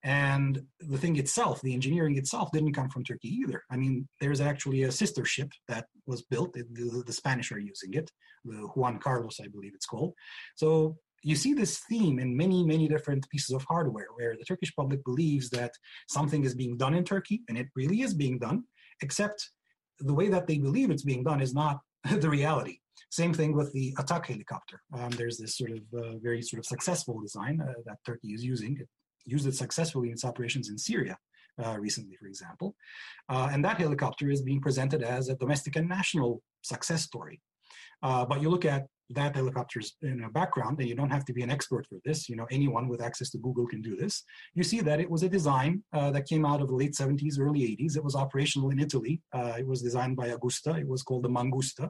And the thing itself, the engineering itself, didn't come from Turkey either. I mean, there's actually a sister ship that was built, the, the Spanish are using it, the Juan Carlos, I believe it's called. So you see this theme in many, many different pieces of hardware where the Turkish public believes that something is being done in Turkey, and it really is being done, except the way that they believe it's being done is not the reality. Same thing with the Atak helicopter. Um, there's this sort of uh, very sort of successful design uh, that Turkey is using. It used it successfully in its operations in Syria uh, recently, for example. Uh, and that helicopter is being presented as a domestic and national success story. Uh, but you look at that helicopter's, you know, background, and you don't have to be an expert for this. You know, anyone with access to Google can do this. You see that it was a design uh, that came out of the late seventies, early eighties. It was operational in Italy. Uh, it was designed by Agusta. It was called the Mangusta.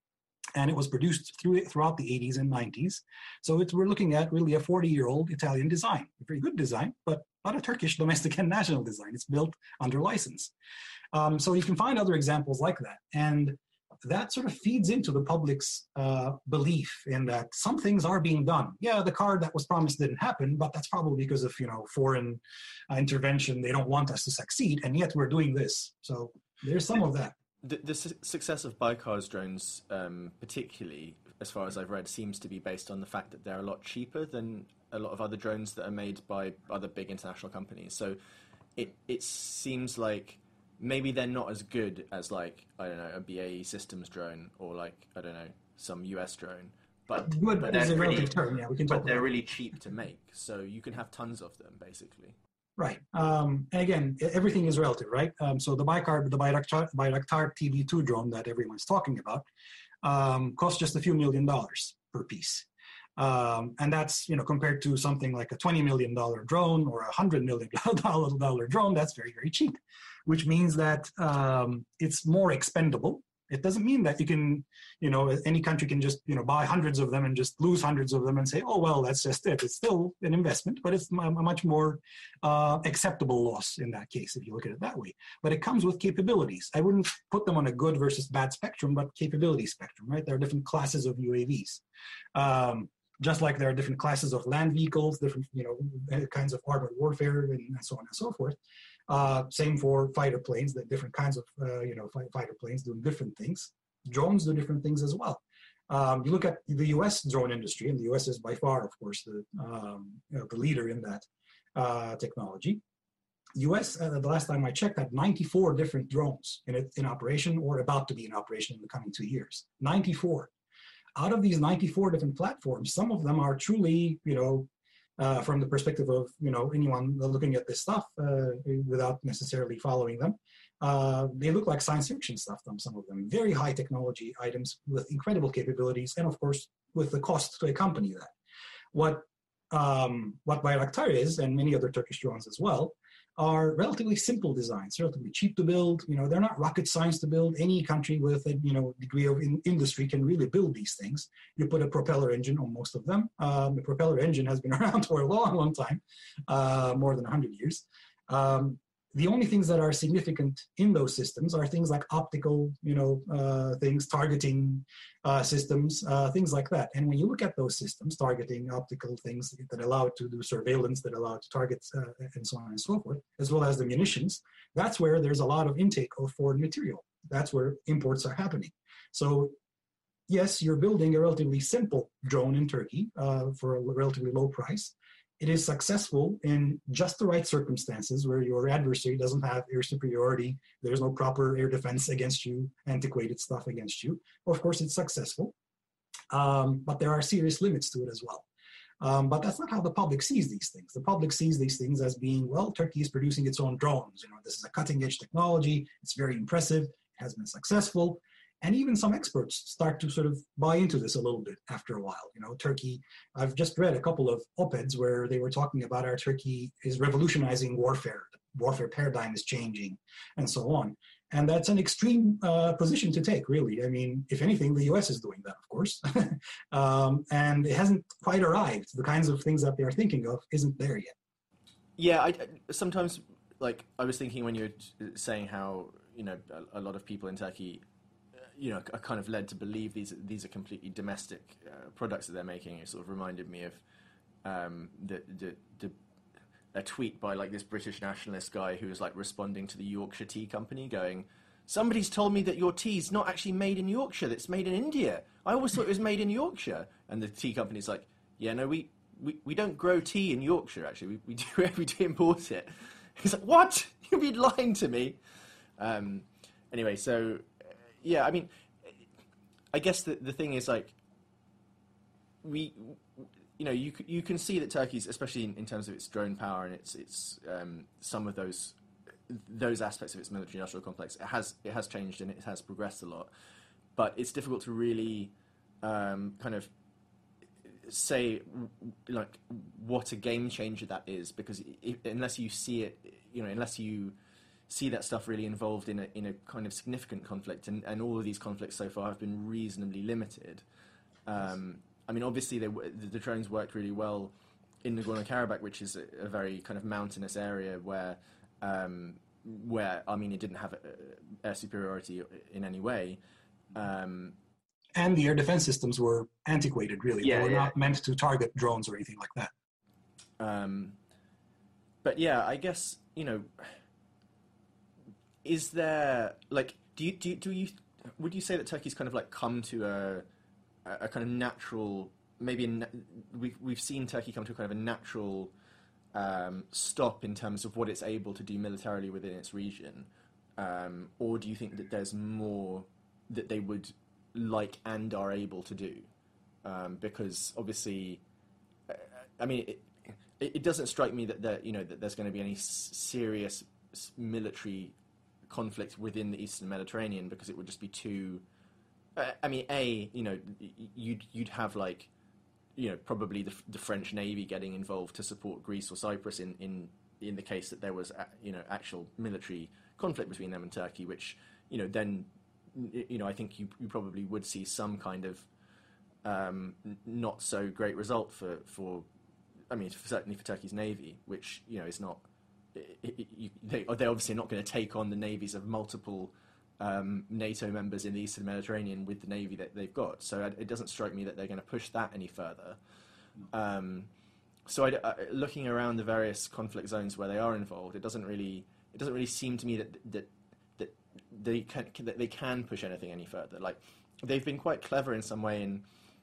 And it was produced through, throughout the eighties and nineties. So it's, we're looking at really a forty-year-old Italian design, a very good design, but not a Turkish domestic and national design. It's built under license. Um, so you can find other examples like that. And that sort of feeds into the public's uh, belief in that some things are being done. Yeah, the card that was promised didn't happen, but that's probably because of, you know, foreign uh, intervention. They don't want us to succeed, and yet we're doing this. So there's some of that. The, the su- success of Baikar's drones, um, particularly, as far as I've read, seems to be based on the fact that they're a lot cheaper than a lot of other drones that are made by other big international companies. So it it seems like maybe they're not as good as, like, I don't know, a B A E Systems drone or, like, I don't know, some U S drone. But, good but is they're a pretty, relative term. Yeah, we can talk but they're about really cheap to make, so you can have tons of them, basically. Right. Um, and again, everything is relative, right? Um, so the Baykar, the Bayraktar, Bayraktar T B two drone that everyone's talking about um, costs just a few million dollars per piece. Um, and that's, you know, compared to something like a twenty million dollars drone or a one hundred million dollars drone, that's very, very cheap, which means that um, it's more expendable. It doesn't mean that you can, you know, any country can just, you know, buy hundreds of them and just lose hundreds of them and say, oh, well, that's just it. It's still an investment, but it's a much more uh, acceptable loss in that case, if you look at it that way. But it comes with capabilities. I wouldn't put them on a good versus bad spectrum, but capability spectrum, right? There are different classes of U A Vs. Um, just like there are different classes of land vehicles, different, you know, kinds of armored warfare and so on and so forth. Uh, same for fighter planes, the different kinds of, uh, you know, fighter planes doing different things. Drones do different things as well. Um, you look at the U S drone industry, and the U S is by far, of course, the, um, you know, the leader in that uh, technology. U S, uh, the last time I checked, had ninety-four different drones in, it, in operation or about to be in operation in the coming two years. ninety-four. Out of these ninety-four different platforms, some of them are truly, you know, Uh, from the perspective of, you know, anyone looking at this stuff uh, without necessarily following them, uh, they look like science fiction stuff, some of them. Very high technology items with incredible capabilities, and of course, with the cost to accompany that. What um, what Bayraktar is, and many other Turkish drones as well, are relatively simple designs, relatively cheap to build. You know, they're not rocket science to build. Any country with a, you know, degree of in industry can really build these things. You put a propeller engine on most of them. Um, the propeller engine has been around for a long, long time, uh, more than one hundred years. Um, the only things that are significant in those systems are things like optical, you know, uh, things, targeting uh, systems, uh, things like that. And when you look at those systems, targeting, optical things that allow it to do surveillance, that allow it to target, uh, and so on and so forth, as well as the munitions, that's where there's a lot of intake of foreign material. That's where imports are happening. So yes, you're building a relatively simple drone in Turkey uh, for a relatively low price. It is successful in just the right circumstances where your adversary doesn't have air superiority, there's no proper air defense against you, antiquated stuff against you. Of course, it's successful, um, but there are serious limits to it as well. Um, but that's not how the public sees these things. The public sees these things as being, well, Turkey is producing its own drones. You know, this is a cutting-edge technology. It's very impressive. It has been successful. And even some experts start to sort of buy into this a little bit after a while. You know, Turkey, I've just read a couple of op-eds where they were talking about how Turkey is revolutionizing warfare. The warfare paradigm is changing, and so on. And that's an extreme uh, position to take, really. I mean, if anything, the U S is doing that, of course. um, and it hasn't quite arrived. The kinds of things that they are thinking of isn't there yet. Yeah, I, sometimes, like, I was thinking when you were saying how, you know, a, a lot of people in Turkey, you know, are kind of led to believe these these are completely domestic uh, products that they're making. It sort of reminded me of um, the, the the a tweet by like this British nationalist guy who was like responding to the Yorkshire Tea Company, going, "Somebody's told me that your tea is not actually made in Yorkshire; it's made in India. I always thought it was made in Yorkshire." And the tea company's like, "Yeah, no, we we, we don't grow tea in Yorkshire. Actually, we we do we do import it." He's like, "What? You've been lying to me." Um, anyway, so. Yeah, I mean, I guess the the thing is, like, we, you know, you you can see that Turkey's, especially in, in terms of its drone power and its its um, some of those those aspects of its military industrial complex, it has it has changed and it has progressed a lot, but it's difficult to really um, kind of say like what a game changer that is, because it, unless you see it, you know, unless you see that stuff really involved in a in a kind of significant conflict, and, and all of these conflicts so far have been reasonably limited. Um, I mean, obviously, they, the, the drones worked really well in Nagorno-Karabakh, which is a, a very kind of mountainous area where um, where Armenia didn't have a, a air superiority in any way. Um, and the air defense systems were antiquated, really. Yeah, they were yeah. not meant to target drones or anything like that. Um, but yeah, I guess, you know, is there, like, do you, do you, do you, would you say that Turkey's kind of like come to a, a kind of natural, maybe a, we've, we've seen Turkey come to a kind of a natural um, stop in terms of what it's able to do militarily within its region? Um, or do you think that there's more that they would like and are able to do? Um, because obviously, uh, I mean, it, it, it doesn't strike me that there, you know, that there's going to be any s- serious s- military conflict within the Eastern Mediterranean, because it would just be too. Uh, I mean, a you know, you'd you'd have like, you know, probably the, the French Navy getting involved to support Greece or Cyprus in, in, in the case that there was, you know, actual military conflict between them and Turkey, which, you know, then, you know, I think you, you probably would see some kind of um, not so great result for, for, I mean, certainly for Turkey's Navy, which, you know, is not, it, it, you, they, they're obviously not going to take on the navies of multiple Um, NATO members in the Eastern Mediterranean with the navy that they've got. So it, it doesn't strike me that they're going to push that any further. Um, so I, I, looking around the various conflict zones where they are involved, it doesn't really it doesn't really seem to me that that that they can that they can push anything any further. Like, they've been quite clever in some way in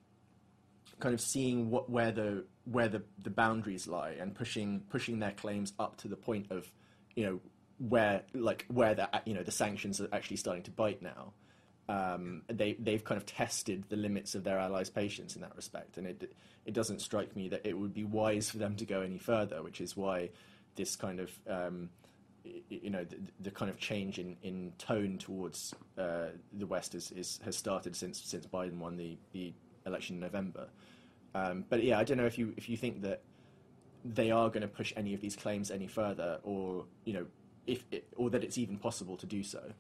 kind of seeing what where the where the, the boundaries lie and pushing pushing their claims up to the point of, you know, where like where the you know the sanctions are actually starting to bite now. Um, they they've kind of tested the limits of their allies' patience in that respect, and it it doesn't strike me that it would be wise for them to go any further, which is why this kind of um, you know the, the kind of change in, in tone towards uh, the West is, is has started since since Biden won the, the election in November. Um, but yeah, I don't know if you if you think that they are going to push any of these claims any further, or you know. If it, or that it's even possible to do so.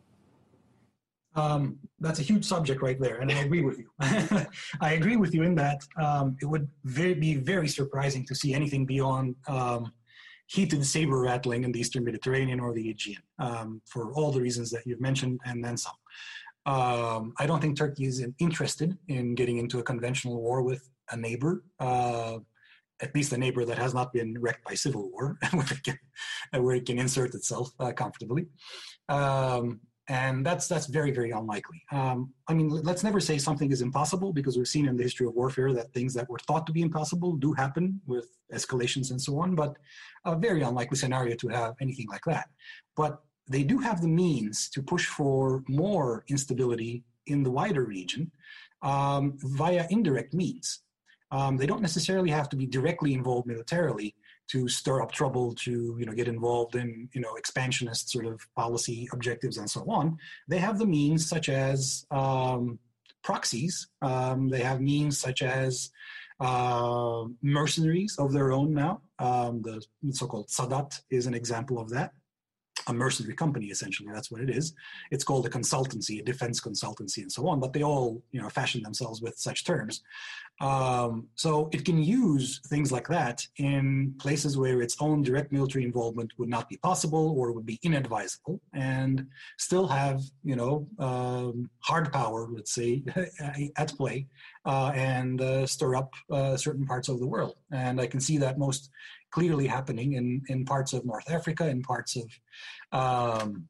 Um, that's a huge subject right there, and I agree with you. I agree with you in that um, it would very, be very surprising to see anything beyond um, heated saber rattling in the Eastern Mediterranean or the Aegean, um, for all the reasons that you've mentioned, and then some. Um, I don't think Turkey is interested in getting into a conventional war with a neighbor. Uh, at least a neighbor that has not been wrecked by civil war, where it can, where it can insert itself uh, comfortably. Um, and that's that's very, very unlikely. Um, I mean, let's never say something is impossible, because we've seen in the history of warfare that things that were thought to be impossible do happen with escalations and so on, but a very unlikely scenario to have anything like that. But they do have the means to push for more instability in the wider region um, via indirect means. Um, they don't necessarily have to be directly involved militarily to stir up trouble, to you know get involved in you know expansionist sort of policy objectives and so on. They have the means such as um, proxies. Um, they have means such as uh, mercenaries of their own now. Um, the so-called Sadat is an example of that. A mercenary company, essentially, that's what it is. It's called a consultancy, a defense consultancy, and so on, but they all, you know, fashion themselves with such terms. Um, so it can use things like that in places where its own direct military involvement would not be possible or would be inadvisable, and still have, you know, um, hard power, let's say, at play, uh, and uh, stir up uh, certain parts of the world. And I can see that most clearly happening in, in parts of North Africa, in parts of, um,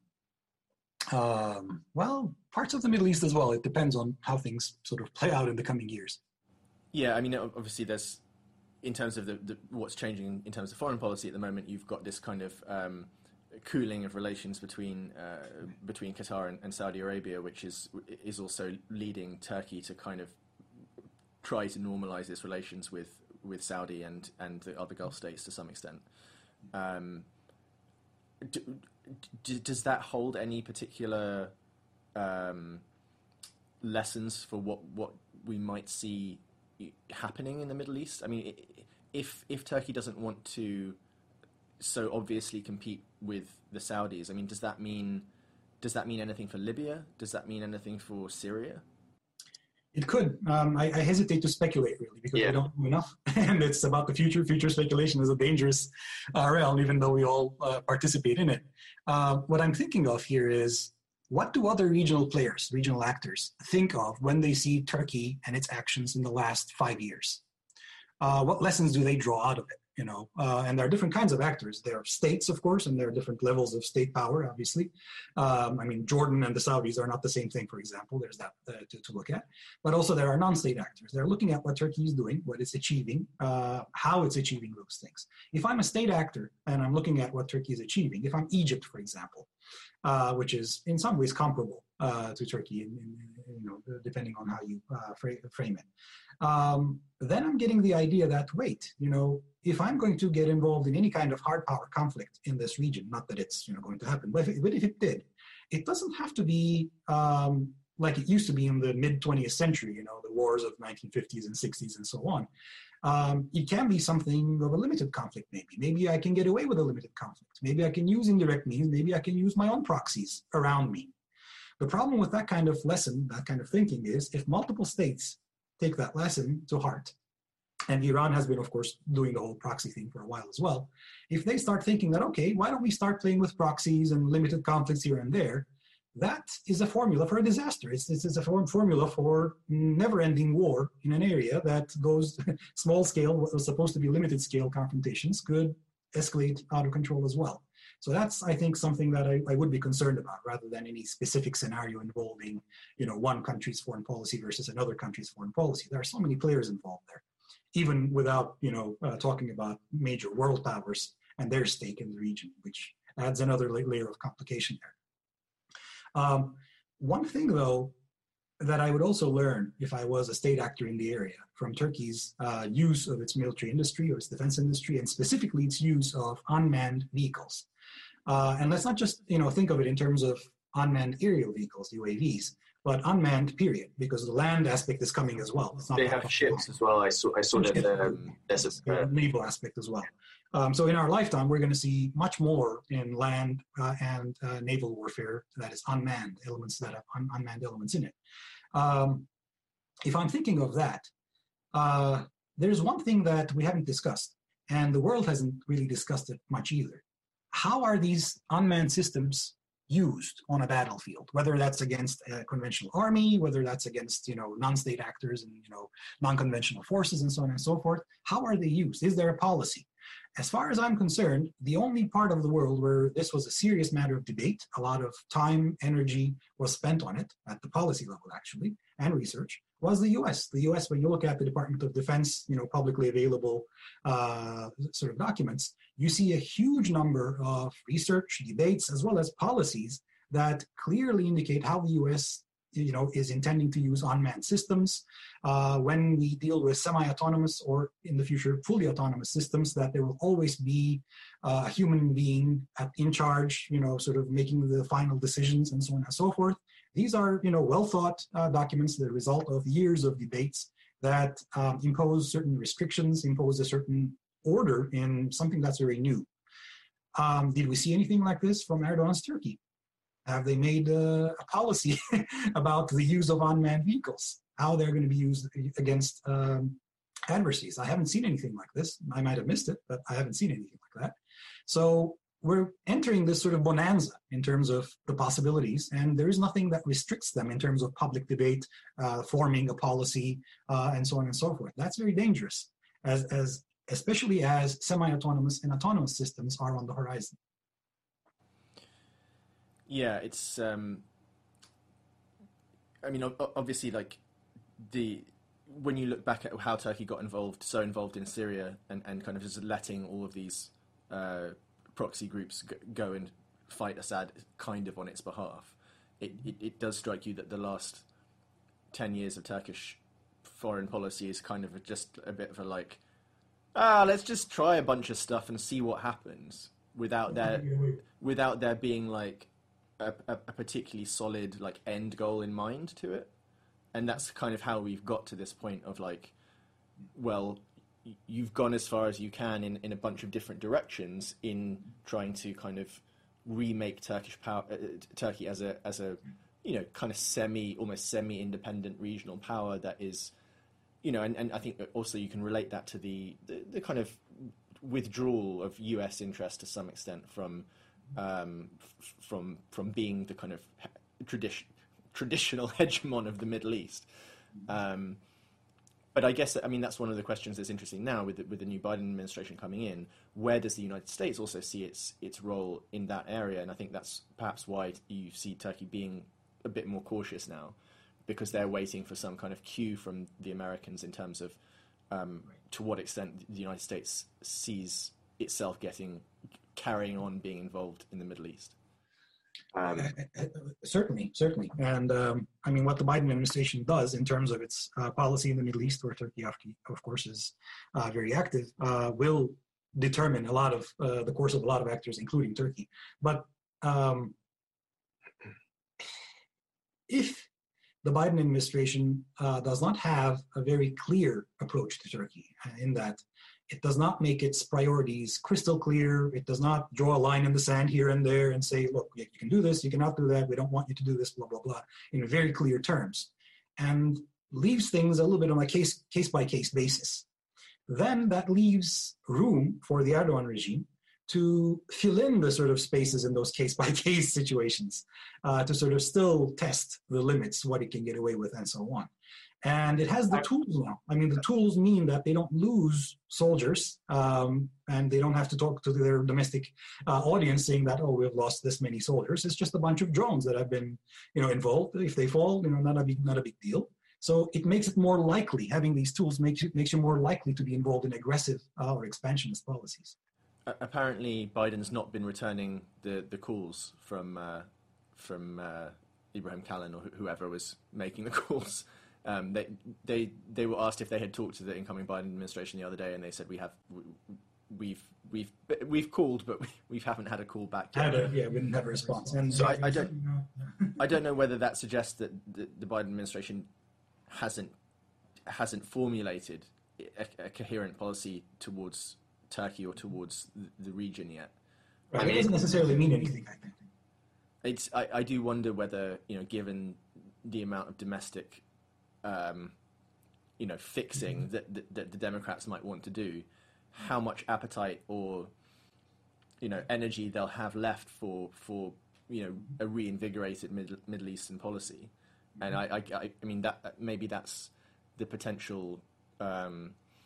um, well, parts of the Middle East as well. It depends on how things sort of play out in the coming years. Yeah, I mean, obviously there's, in terms of the, the what's changing in terms of foreign policy at the moment, you've got this kind of um, cooling of relations between uh, between Qatar and, and Saudi Arabia, which is is also leading Turkey to kind of try to normalize its relations with with Saudi and, and the other Gulf states to some extent. Um, do, do, does that hold any particular um, lessons for what, what we might see happening in the Middle East? I mean, if if Turkey doesn't want to so obviously compete with the Saudis, I mean, does that mean does that mean anything for Libya? Does that mean anything for Syria? It could. Um, I, I hesitate to speculate, really, because yeah. I don't know enough. And it's about the future. Future speculation is a dangerous uh, realm, even though we all uh, participate in it. Uh, what I'm thinking of here is what do other regional players, regional actors, think of when they see Turkey and its actions in the last five years? Uh, what lessons do they draw out of it? You know, uh, and there are different kinds of actors. There are states, of course, and there are different levels of state power, obviously. Um, I mean, Jordan and the Saudis are not the same thing, for example. There's that uh, to, to look at. But also there are non-state actors. They're looking at what Turkey is doing, what it's achieving, uh, how it's achieving those things. If I'm a state actor and I'm looking at what Turkey is achieving, if I'm Egypt, for example, uh, which is in some ways comparable uh, to Turkey, in, in, you know, depending on how you uh, frame it, um, then I'm getting the idea that, wait, you know, if I'm going to get involved in any kind of hard power conflict in this region, not that it's, you know, going to happen, but if it, but if it did, it doesn't have to be um, like it used to be in the mid twentieth century, you know, the wars of nineteen fifties and sixties and so on. Um, it can be something of a limited conflict, maybe. Maybe I can get away with a limited conflict. Maybe I can use indirect means. Maybe I can use my own proxies around me. The problem with that kind of lesson, that kind of thinking is if multiple states take that lesson to heart, and Iran has been, of course, doing the whole proxy thing for a while as well, if they start thinking that, okay, why don't we start playing with proxies and limited conflicts here and there, that is a formula for a disaster. It's, it's, it's a form, formula for never-ending war in an area that goes small scale, what was supposed to be limited scale confrontations could escalate out of control as well. So that's, I think, something that I, I would be concerned about rather than any specific scenario involving, you know, one country's foreign policy versus another country's foreign policy. There are so many players involved there, even without, you know, uh, talking about major world powers and their stake in the region, which adds another layer of complication there. Um, one thing, though, that I would also learn if I was a state actor in the area from Turkey's uh, use of its military industry or its defense industry, and specifically its use of unmanned vehicles. Uh, and let's not just, you know, think of it in terms of unmanned aerial vehicles, U A Vs, but unmanned, period, because the land aspect is coming as well. It's not they have ships as well. I saw, I saw that um, there's a uh, naval aspect as well. Um, so in our lifetime, we're going to see much more in land uh, and uh, naval warfare that is unmanned elements that have un- unmanned elements in it. Um, if I'm thinking of that, uh, there's one thing that we haven't discussed, and the world hasn't really discussed it much either. How are these unmanned systems used on a battlefield, whether that's against a conventional army, whether that's against, you know, non-state actors and, you know, non-conventional forces and so on and so forth? How are they used? Is there a policy? As far as I'm concerned, the only part of the world where this was a serious matter of debate, a lot of time, energy was spent on it at the policy level, actually, and research, was the U S. The U S, when you look at the Department of Defense, you know, publicly available uh, sort of documents, you see a huge number of research, debates, as well as policies that clearly indicate how the U S, you know, is intending to use unmanned systems. Uh, when we deal with semi-autonomous or in the future fully autonomous systems, that there will always be uh, a human being at, in charge, you know, sort of making the final decisions and so on and so forth. These are, you know, well-thought uh, documents, the result of years of debates that um, impose certain restrictions, impose a certain order in something that's very new. Um, did we see anything like this from Erdogan's Turkey? Have they made uh, a policy about the use of unmanned vehicles, how they're going to be used against um, adversaries? I haven't seen anything like this. I might have missed it, but I haven't seen anything like that. So we're entering this sort of bonanza in terms of the possibilities, and there is nothing that restricts them in terms of public debate, uh, forming a policy, uh, and so on and so forth. That's very dangerous, as, as especially as semi-autonomous and autonomous systems are on the horizon. Yeah, it's. Um, I mean, obviously, like the when you look back at how Turkey got involved, so involved in Syria, and, and kind of just letting all of these uh, proxy groups go and fight Assad, kind of on its behalf, it, it it does strike you that the last ten years of Turkish foreign policy is kind of just a bit of a like, ah, let's just try a bunch of stuff and see what happens, without there without there being like. A, a, a particularly solid like end goal in mind to it, and that's kind of how we've got to this point of like, well, y- you've gone as far as you can in, in a bunch of different directions in trying to kind of remake Turkish power, uh, Turkey as a as a you know kind of semi almost semi-independent regional power that is, you know, and, and I think also you can relate that to the, the the kind of withdrawal of U S interest to some extent from. Um, f- from from being the kind of tradition, traditional hegemon of the Middle East. Um, but I guess, I mean, that's one of the questions that's interesting now with the, with the new Biden administration coming in. Where does the United States also see its its role in that area? And I think that's perhaps why you see Turkey being a bit more cautious now, because they're waiting for some kind of cue from the Americans in terms of um, to what extent the United States sees itself getting, carrying on being involved in the Middle East. Um, Uh, certainly, certainly. And um, I mean, what the Biden administration does in terms of its uh, policy in the Middle East, where Turkey, of course, is uh, very active, uh, will determine a lot of uh, the course of a lot of actors, including Turkey. But um, if the Biden administration uh, does not have a very clear approach to Turkey, in that it does not make its priorities crystal clear. It does not draw a line in the sand here and there and say, look, you can do this, you cannot do that, we don't want you to do this, blah, blah, blah, in very clear terms, and leaves things a little bit on a case, case-by-case basis. Then that leaves room for the Erdogan regime to fill in the sort of spaces in those case-by-case situations, uh, to sort of still test the limits, what it can get away with, and so on. And it has the tools now. I mean, the tools mean that they don't lose soldiers, um, and they don't have to talk to their domestic uh, audience saying that, oh, we've lost this many soldiers. It's just a bunch of drones that have been, you know, involved. If they fall, you know, not a big, not a big deal. So it makes it more likely. Having these tools makes you, makes you more likely to be involved in aggressive uh, or expansionist policies. Uh, apparently, Biden's not been returning the, the calls from uh, from uh, Ibrahim Kalin or whoever was making the calls. Um, they they they were asked if they had talked to the incoming Biden administration the other day, and they said we have we've we've we've called, but we haven't had a call back yet. Had a, yeah, we didn't have a response. And so I, I don't I don't know whether that suggests that the, the Biden administration hasn't hasn't formulated a, a coherent policy towards Turkey or towards the, the region yet. Right. I mean, it doesn't necessarily mean anything, I think. It's I, I do wonder whether, you know, given the amount of domestic Um, you know, fixing that, that, that the Democrats might want to do, how much appetite or, you know, energy they'll have left for, for you know, a reinvigorated Middle, Middle Eastern policy. And I, I, I mean, that maybe that's the potential um,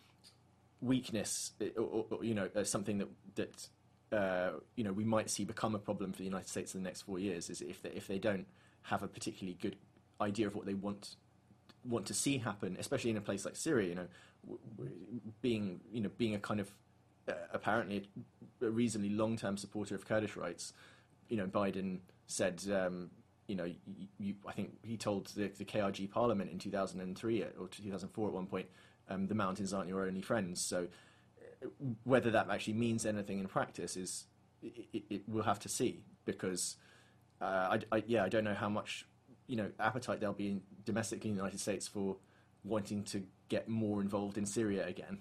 weakness, or, or, you know, something that, that uh, you know, we might see become a problem for the United States in the next four years, is if they, if they don't have a particularly good idea of what they want want to see happen, especially in a place like Syria, you know, w- w- being, you know, being a kind of uh, apparently a, a reasonably long-term supporter of Kurdish rights. You know, Biden said, um, you know, you, you, I think he told the, the K R G Parliament in two thousand three or two thousand four at one point, um, the mountains aren't your only friends. So uh, whether that actually means anything in practice is, it, it, we'll have to see, because uh, I, I, yeah, I don't know how much, you know, appetite there'll be in, domestically in the United States for wanting to get more involved in Syria again.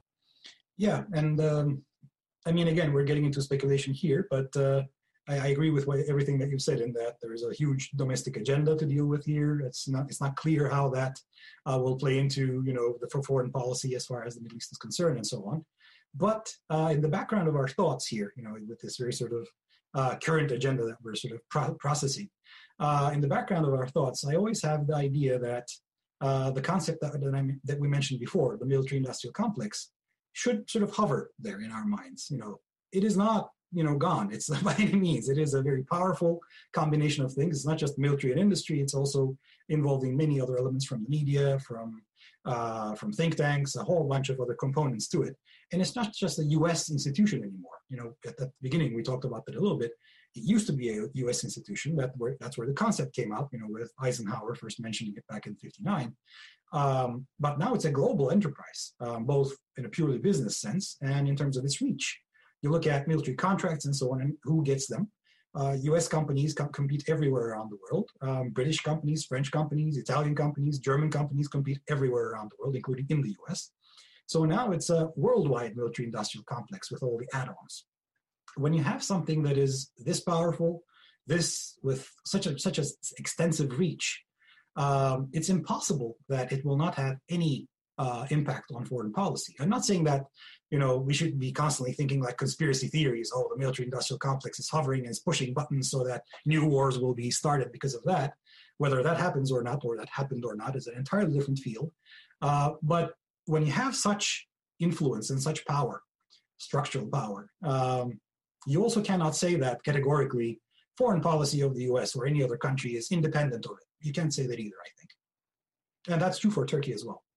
Yeah, and um, I mean, again, we're getting into speculation here, but uh, I, I agree with what, everything that you've said, in that there is a huge domestic agenda to deal with here. It's not it's not clear how that uh, will play into, you know, the foreign policy as far as the Middle East is concerned, and so on. But uh, in the background of our thoughts here, you know, with this very sort of uh, current agenda that we're sort of pro- processing. Uh, in the background of our thoughts, I always have the idea that uh, the concept that, that, I, that we mentioned before, the military-industrial complex, should sort of hover there in our minds. You know, it is not, you know, gone. It's not by any means. It is a very powerful combination of things. It's not just military and industry. It's also involving many other elements from the media, from uh, from think tanks, a whole bunch of other components to it. And it's not just a U S institution anymore. You know, at the beginning, we talked about that a little bit. It used to be a U S institution. That where, that's where the concept came out, you know, with Eisenhower first mentioning it back in fifty-nine. Um, but now it's a global enterprise, um, both in a purely business sense and in terms of its reach. You look at military contracts and so on, and who gets them. Uh, U S companies com- compete everywhere around the world. Um, British companies, French companies, Italian companies, German companies compete everywhere around the world, including in the U S. So now it's a worldwide military-industrial complex with all the add-ons. When you have something that is this powerful, this with such a such a extensive reach, um, it's impossible that it will not have any uh, impact on foreign policy. I'm not saying that, you know, we should be constantly thinking like conspiracy theories. Oh, the military-industrial complex is hovering and is pushing buttons so that new wars will be started because of that. Whether that happens or not, or that happened or not, is an entirely different field. Uh, but when you have such influence and such power, structural power, um, you also cannot say that categorically foreign policy of the U S or any other country is independent of it. You can't say that either, I think. And that's true for Turkey as well.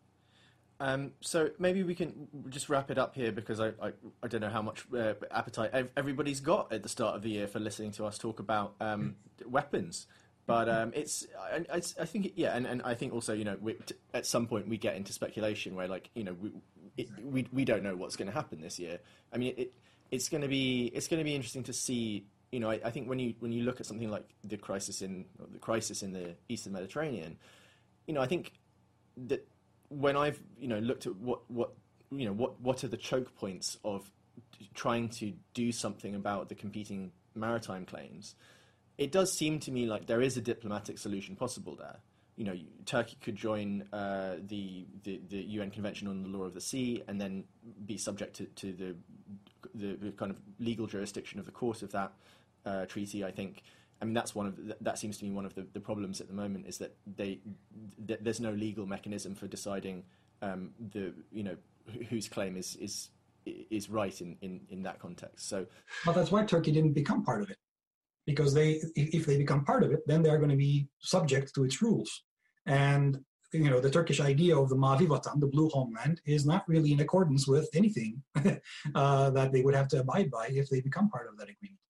Um, so maybe we can just wrap it up here, because I, I, I don't know how much uh, appetite everybody's got at the start of the year for listening to us talk about um, weapons. But um, it's, I, I, I think, yeah, and, and I think also, you know, we, t- at some point we get into speculation where, like, you know, we it, we, we don't know what's going to happen this year. I mean, it, it's going to be it's going to be interesting to see. You know, I, I think when you when you look at something like the crisis in the crisis in the Eastern Mediterranean, you know, I think that when I've you know looked at what what you know what what are the choke points of trying to do something about the competing maritime claims, it does seem to me like there is a diplomatic solution possible there. You know, Turkey could join uh, the, the the U N Convention on the Law of the Sea and then be subject to, to the, the the kind of legal jurisdiction of the court of that uh, treaty. I think. I mean, that's one of the, that seems to me one of the, the problems at the moment, is that they th- there's no legal mechanism for deciding um, the you know whose claim is is is right in, in, in that context. So, well, that's why Turkey didn't become part of it, because they if they become part of it, then they are going to be subject to its rules. And you know, the Turkish idea of the Mavi Vatan, the blue homeland, is not really in accordance with anything uh, that they would have to abide by if they become part of that agreement.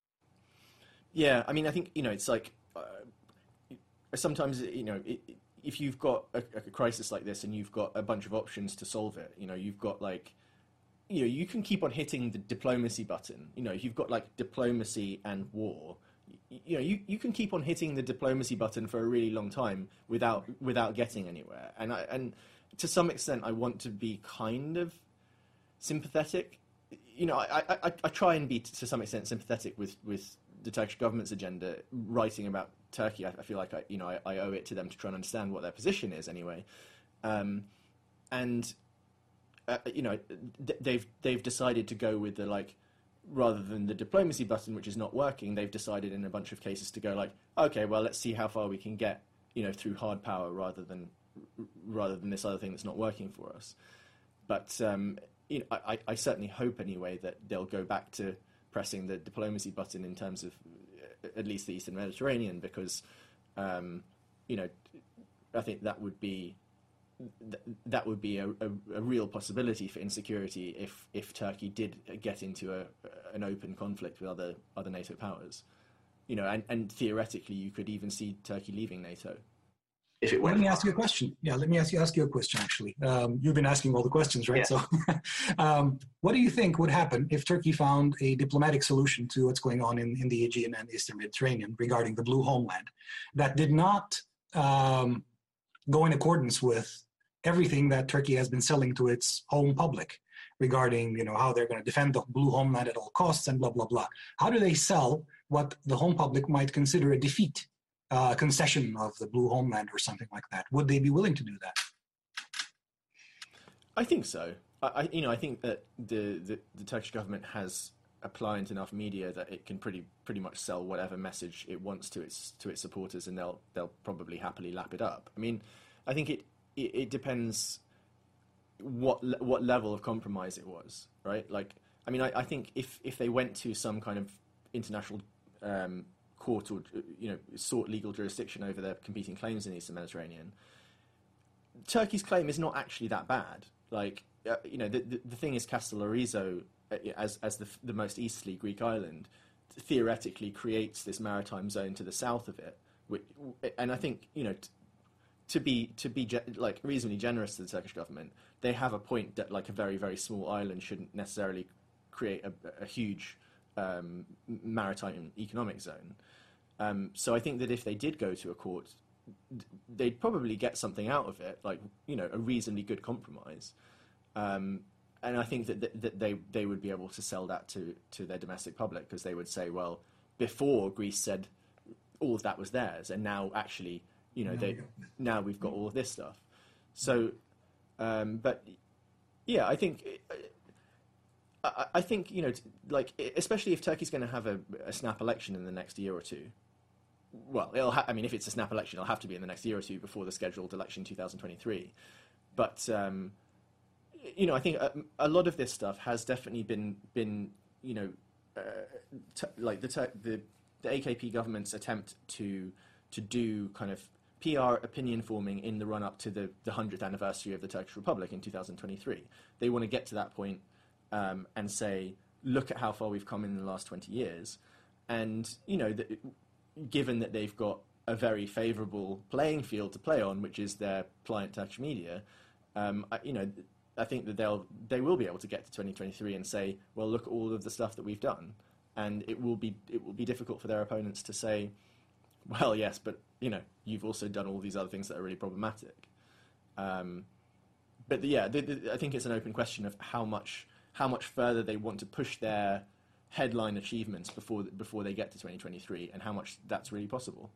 Yeah, I mean, I think, you know, it's like uh, sometimes, you know, it, if you've got a, a crisis like this and you've got a bunch of options to solve it, you know, you've got like, you know, you can keep on hitting the diplomacy button. You know, if you've got like diplomacy and war, you, you know, you, you can keep on hitting the diplomacy button for a really long time without without getting anywhere. And I, and to some extent, I want to be kind of sympathetic. You know, I, I, I try and be to some extent sympathetic with, with the Turkish government's agenda, writing about Turkey. I, I feel like I, you know, I, I owe it to them to try and understand what their position is anyway. Um, and uh, you know, they've they've decided to go with the like, rather than the diplomacy button, which is not working. They've decided in a bunch of cases to go like, okay, well, let's see how far we can get, you know, through hard power rather than rather than this other thing that's not working for us. But um, you know, I, I certainly hope anyway that they'll go back to pressing the diplomacy button in terms of at least the Eastern Mediterranean, because um, you know, I think that would be th- that would be a, a, a real possibility for insecurity if, if Turkey did get into a, an open conflict with other other NATO powers. You know, and, and theoretically, you could even see Turkey leaving NATO. If it Let went me ask you a question. Yeah, let me ask you ask you a question. Actually, um, you've been asking all the questions, right? Yeah. So, um, what do you think would happen if Turkey found a diplomatic solution to what's going on in, in the Aegean and Eastern Mediterranean regarding the Blue Homeland that did not um, go in accordance with everything that Turkey has been selling to its home public regarding, you know, how they're going to defend the Blue Homeland at all costs and blah blah blah? How do they sell what the home public might consider a defeat? Uh, concession of the Blue Homeland or something like that? Would they be willing to do that? I think so. I, I you know, I think that the, the, the Turkish government has a pliant enough media that it can pretty pretty much sell whatever message it wants to its to its supporters, and they'll they'll probably happily lap it up. I mean, I think it it, it depends what what level of compromise it was, right? Like, I mean, I, I think if if they went to some kind of international um, court or, you know, sought legal jurisdiction over their competing claims in the Eastern Mediterranean, Turkey's claim is not actually that bad. Like, uh, you know, the, the the thing is, Castellarizo, uh, as as the the most easterly Greek island, theoretically creates this maritime zone to the south of it, which, and I think, you know, t- to be to be ge- like reasonably generous to the Turkish government, they have a point that like a very very small island shouldn't necessarily create a, a huge um, maritime economic zone. Um, so I think that if they did go to a court, they'd probably get something out of it, like, you know, a reasonably good compromise. Um, and I think that, that, that they, they would be able to sell that to, to their domestic public, because they would say, well, before Greece said all of that was theirs, and now actually, you know, they now we've got all of this stuff. So Um, but yeah, I think I, I think you know, like especially if Turkey's going to have a, a snap election in the next year or two. Well, it'll ha- I mean, if it's a snap election, it'll have to be in the next year or two before the scheduled election in twenty twenty-three. But um, you know, I think a, a lot of this stuff has definitely been been you know, uh, t- like the, ter- the the A K P government's attempt to to do kind of P R opinion forming in the run up to the the hundredth anniversary of the Turkish Republic in two thousand twenty-three. They want to get to that point um, and say, look at how far we've come in the last twenty years, and you know, the, given that they've got a very favourable playing field to play on, which is their client Turkish media, um, I, you know, I think that they'll they will be able to get to twenty twenty-three and say, well, look at all of the stuff that we've done, and it will be it will be difficult for their opponents to say, well, yes, but you know, you've also done all these other things that are really problematic. Um, but the, yeah, the, the, I think it's an open question of how much how much further they want to push their headline achievements before before they get to twenty twenty-three, and how much that's really possible.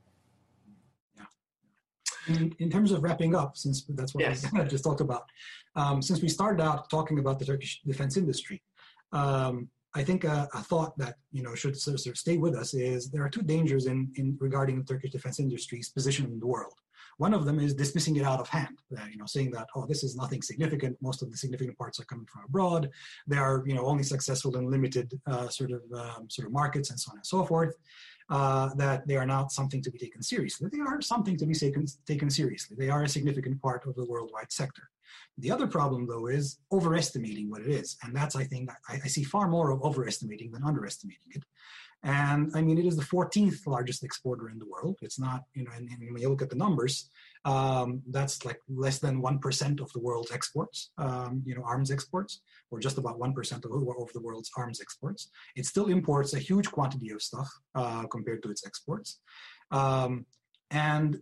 Yeah. In, in terms of wrapping up, since that's what Yes. I just talked about, um, since we started out talking about the Turkish defense industry, um, I think a, a thought that you know should sort of, sort of stay with us is there are two dangers in, in regarding the Turkish defense industry's position in the world. One of them is dismissing it out of hand, uh, you know, saying that, oh, this is nothing significant. Most of the significant parts are coming from abroad. They are, you know, only successful in limited uh, sort of um, sort of markets and so on and so forth. Uh, that they are not something to be taken seriously. They are something to be taken, taken seriously. They are a significant part of the worldwide sector. The other problem, though, is overestimating what it is. And that's, I think, I, I see far more of overestimating than underestimating it. And I mean, it is the fourteenth largest exporter in the world. It's not, you know, and, and when you look at the numbers, um, that's like less than one percent of the world's exports, um, you know, arms exports, or just about one percent of, of the world's arms exports. It still imports a huge quantity of stuff uh, compared to its exports. Um, and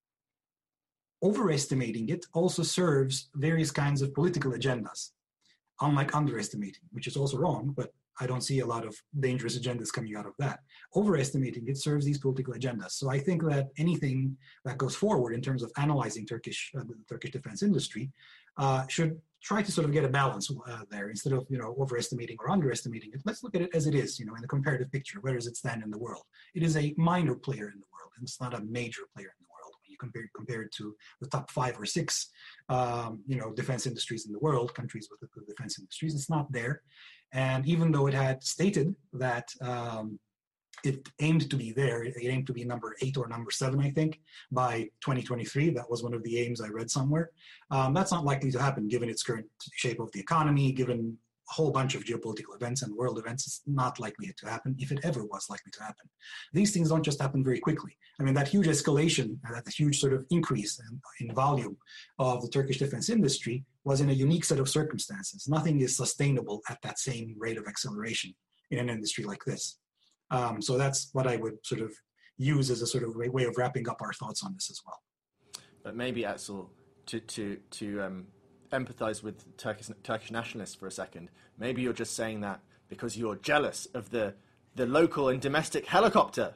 overestimating it also serves various kinds of political agendas, unlike underestimating, which is also wrong, but I don't see a lot of dangerous agendas coming out of that. Overestimating it serves these political agendas. So I think that anything that goes forward in terms of analyzing Turkish, uh, the Turkish defense industry uh, should try to sort of get a balance uh, there instead of, you know, overestimating or underestimating it. Let's look at it as it is, you know, in the comparative picture. Where does it stand in the world? It is a minor player in the world, and it's not a major player in the world. When you compare compare it to the top five or six, um, you know, defense industries in the world, countries with the defense industries, it's not there. And even though it had stated that um, it aimed to be there, it aimed to be number eight or number seven, I think, by twenty twenty-three. That was one of the aims I read somewhere. Um, that's not likely to happen given its current shape of the economy, given a whole bunch of geopolitical events and world events. It's not likely to happen, if it ever was likely to happen. These things don't just happen very quickly. I mean, that huge escalation, that huge sort of increase in, in volume of the Turkish defense industry was in a unique set of circumstances. Nothing is sustainable at that same rate of acceleration in an industry like this. Um, so that's what I would sort of use as a sort of way, way of wrapping up our thoughts on this as well. But maybe, Axel, to to to um, empathize with Turkish Turkish nationalists for a second, maybe you're just saying that because you're jealous of the the local and domestic helicopter,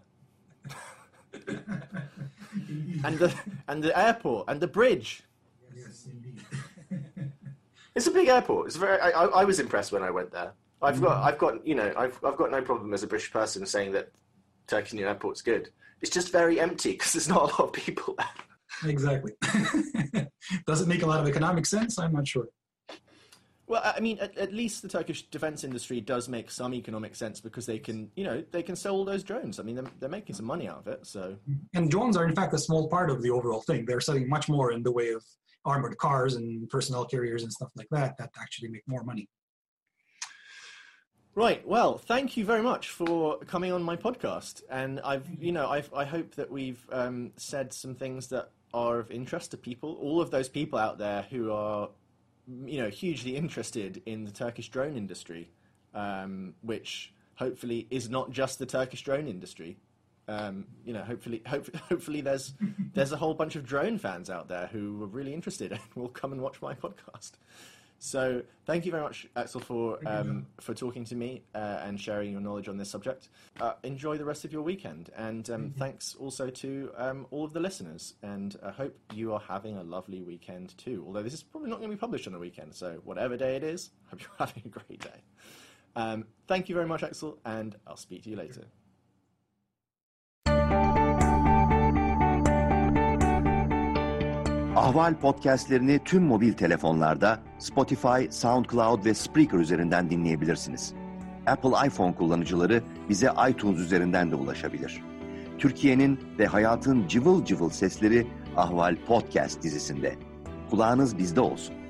and the and the airport and the bridge. Yes, indeed. It's a big airport. It's very. I, I, I was impressed when I went there. I've got, I've got, you know, I've, I've got no problem as a British person saying that Turkey's new airport's good. It's just very empty because there's not a lot of people there. Exactly. Does it make a lot of economic sense? I'm not sure. Well, I mean, at, at least the Turkish defense industry does make some economic sense because they can, you know, they can sell all those drones. I mean, they're, they're making some money out of it. So, and drones are in fact a small part of the overall thing. They're selling much more in the way of armored cars and personnel carriers and stuff like that that actually make more money. Right. Well, thank you very much for coming on my podcast. And I've, you know, I've, I hope that we've um, said some things that are of interest to people. All of those people out there who are, you know, hugely interested in the Turkish drone industry, um, which hopefully is not just the Turkish drone industry. Um, you know, hopefully, hope, hopefully there's there's a whole bunch of drone fans out there who are really interested and will come and watch my podcast. So thank you very much, Axel, for um, for talking to me uh, and sharing your knowledge on this subject. Uh, enjoy the rest of your weekend, and um, mm-hmm. thanks also to um, all of the listeners. And I hope you are having a lovely weekend too. Although this is probably not going to be published on a weekend, so whatever day it is, I hope you're having a great day. Um, thank you very much, Axel, and I'll speak to you later. Ahval podcastlerini tüm mobil telefonlarda Spotify, SoundCloud ve Spreaker üzerinden dinleyebilirsiniz. Apple iPhone kullanıcıları bize iTunes üzerinden de ulaşabilir. Türkiye'nin ve hayatın cıvıl cıvıl sesleri Ahval Podcast dizisinde. Kulağınız bizde olsun.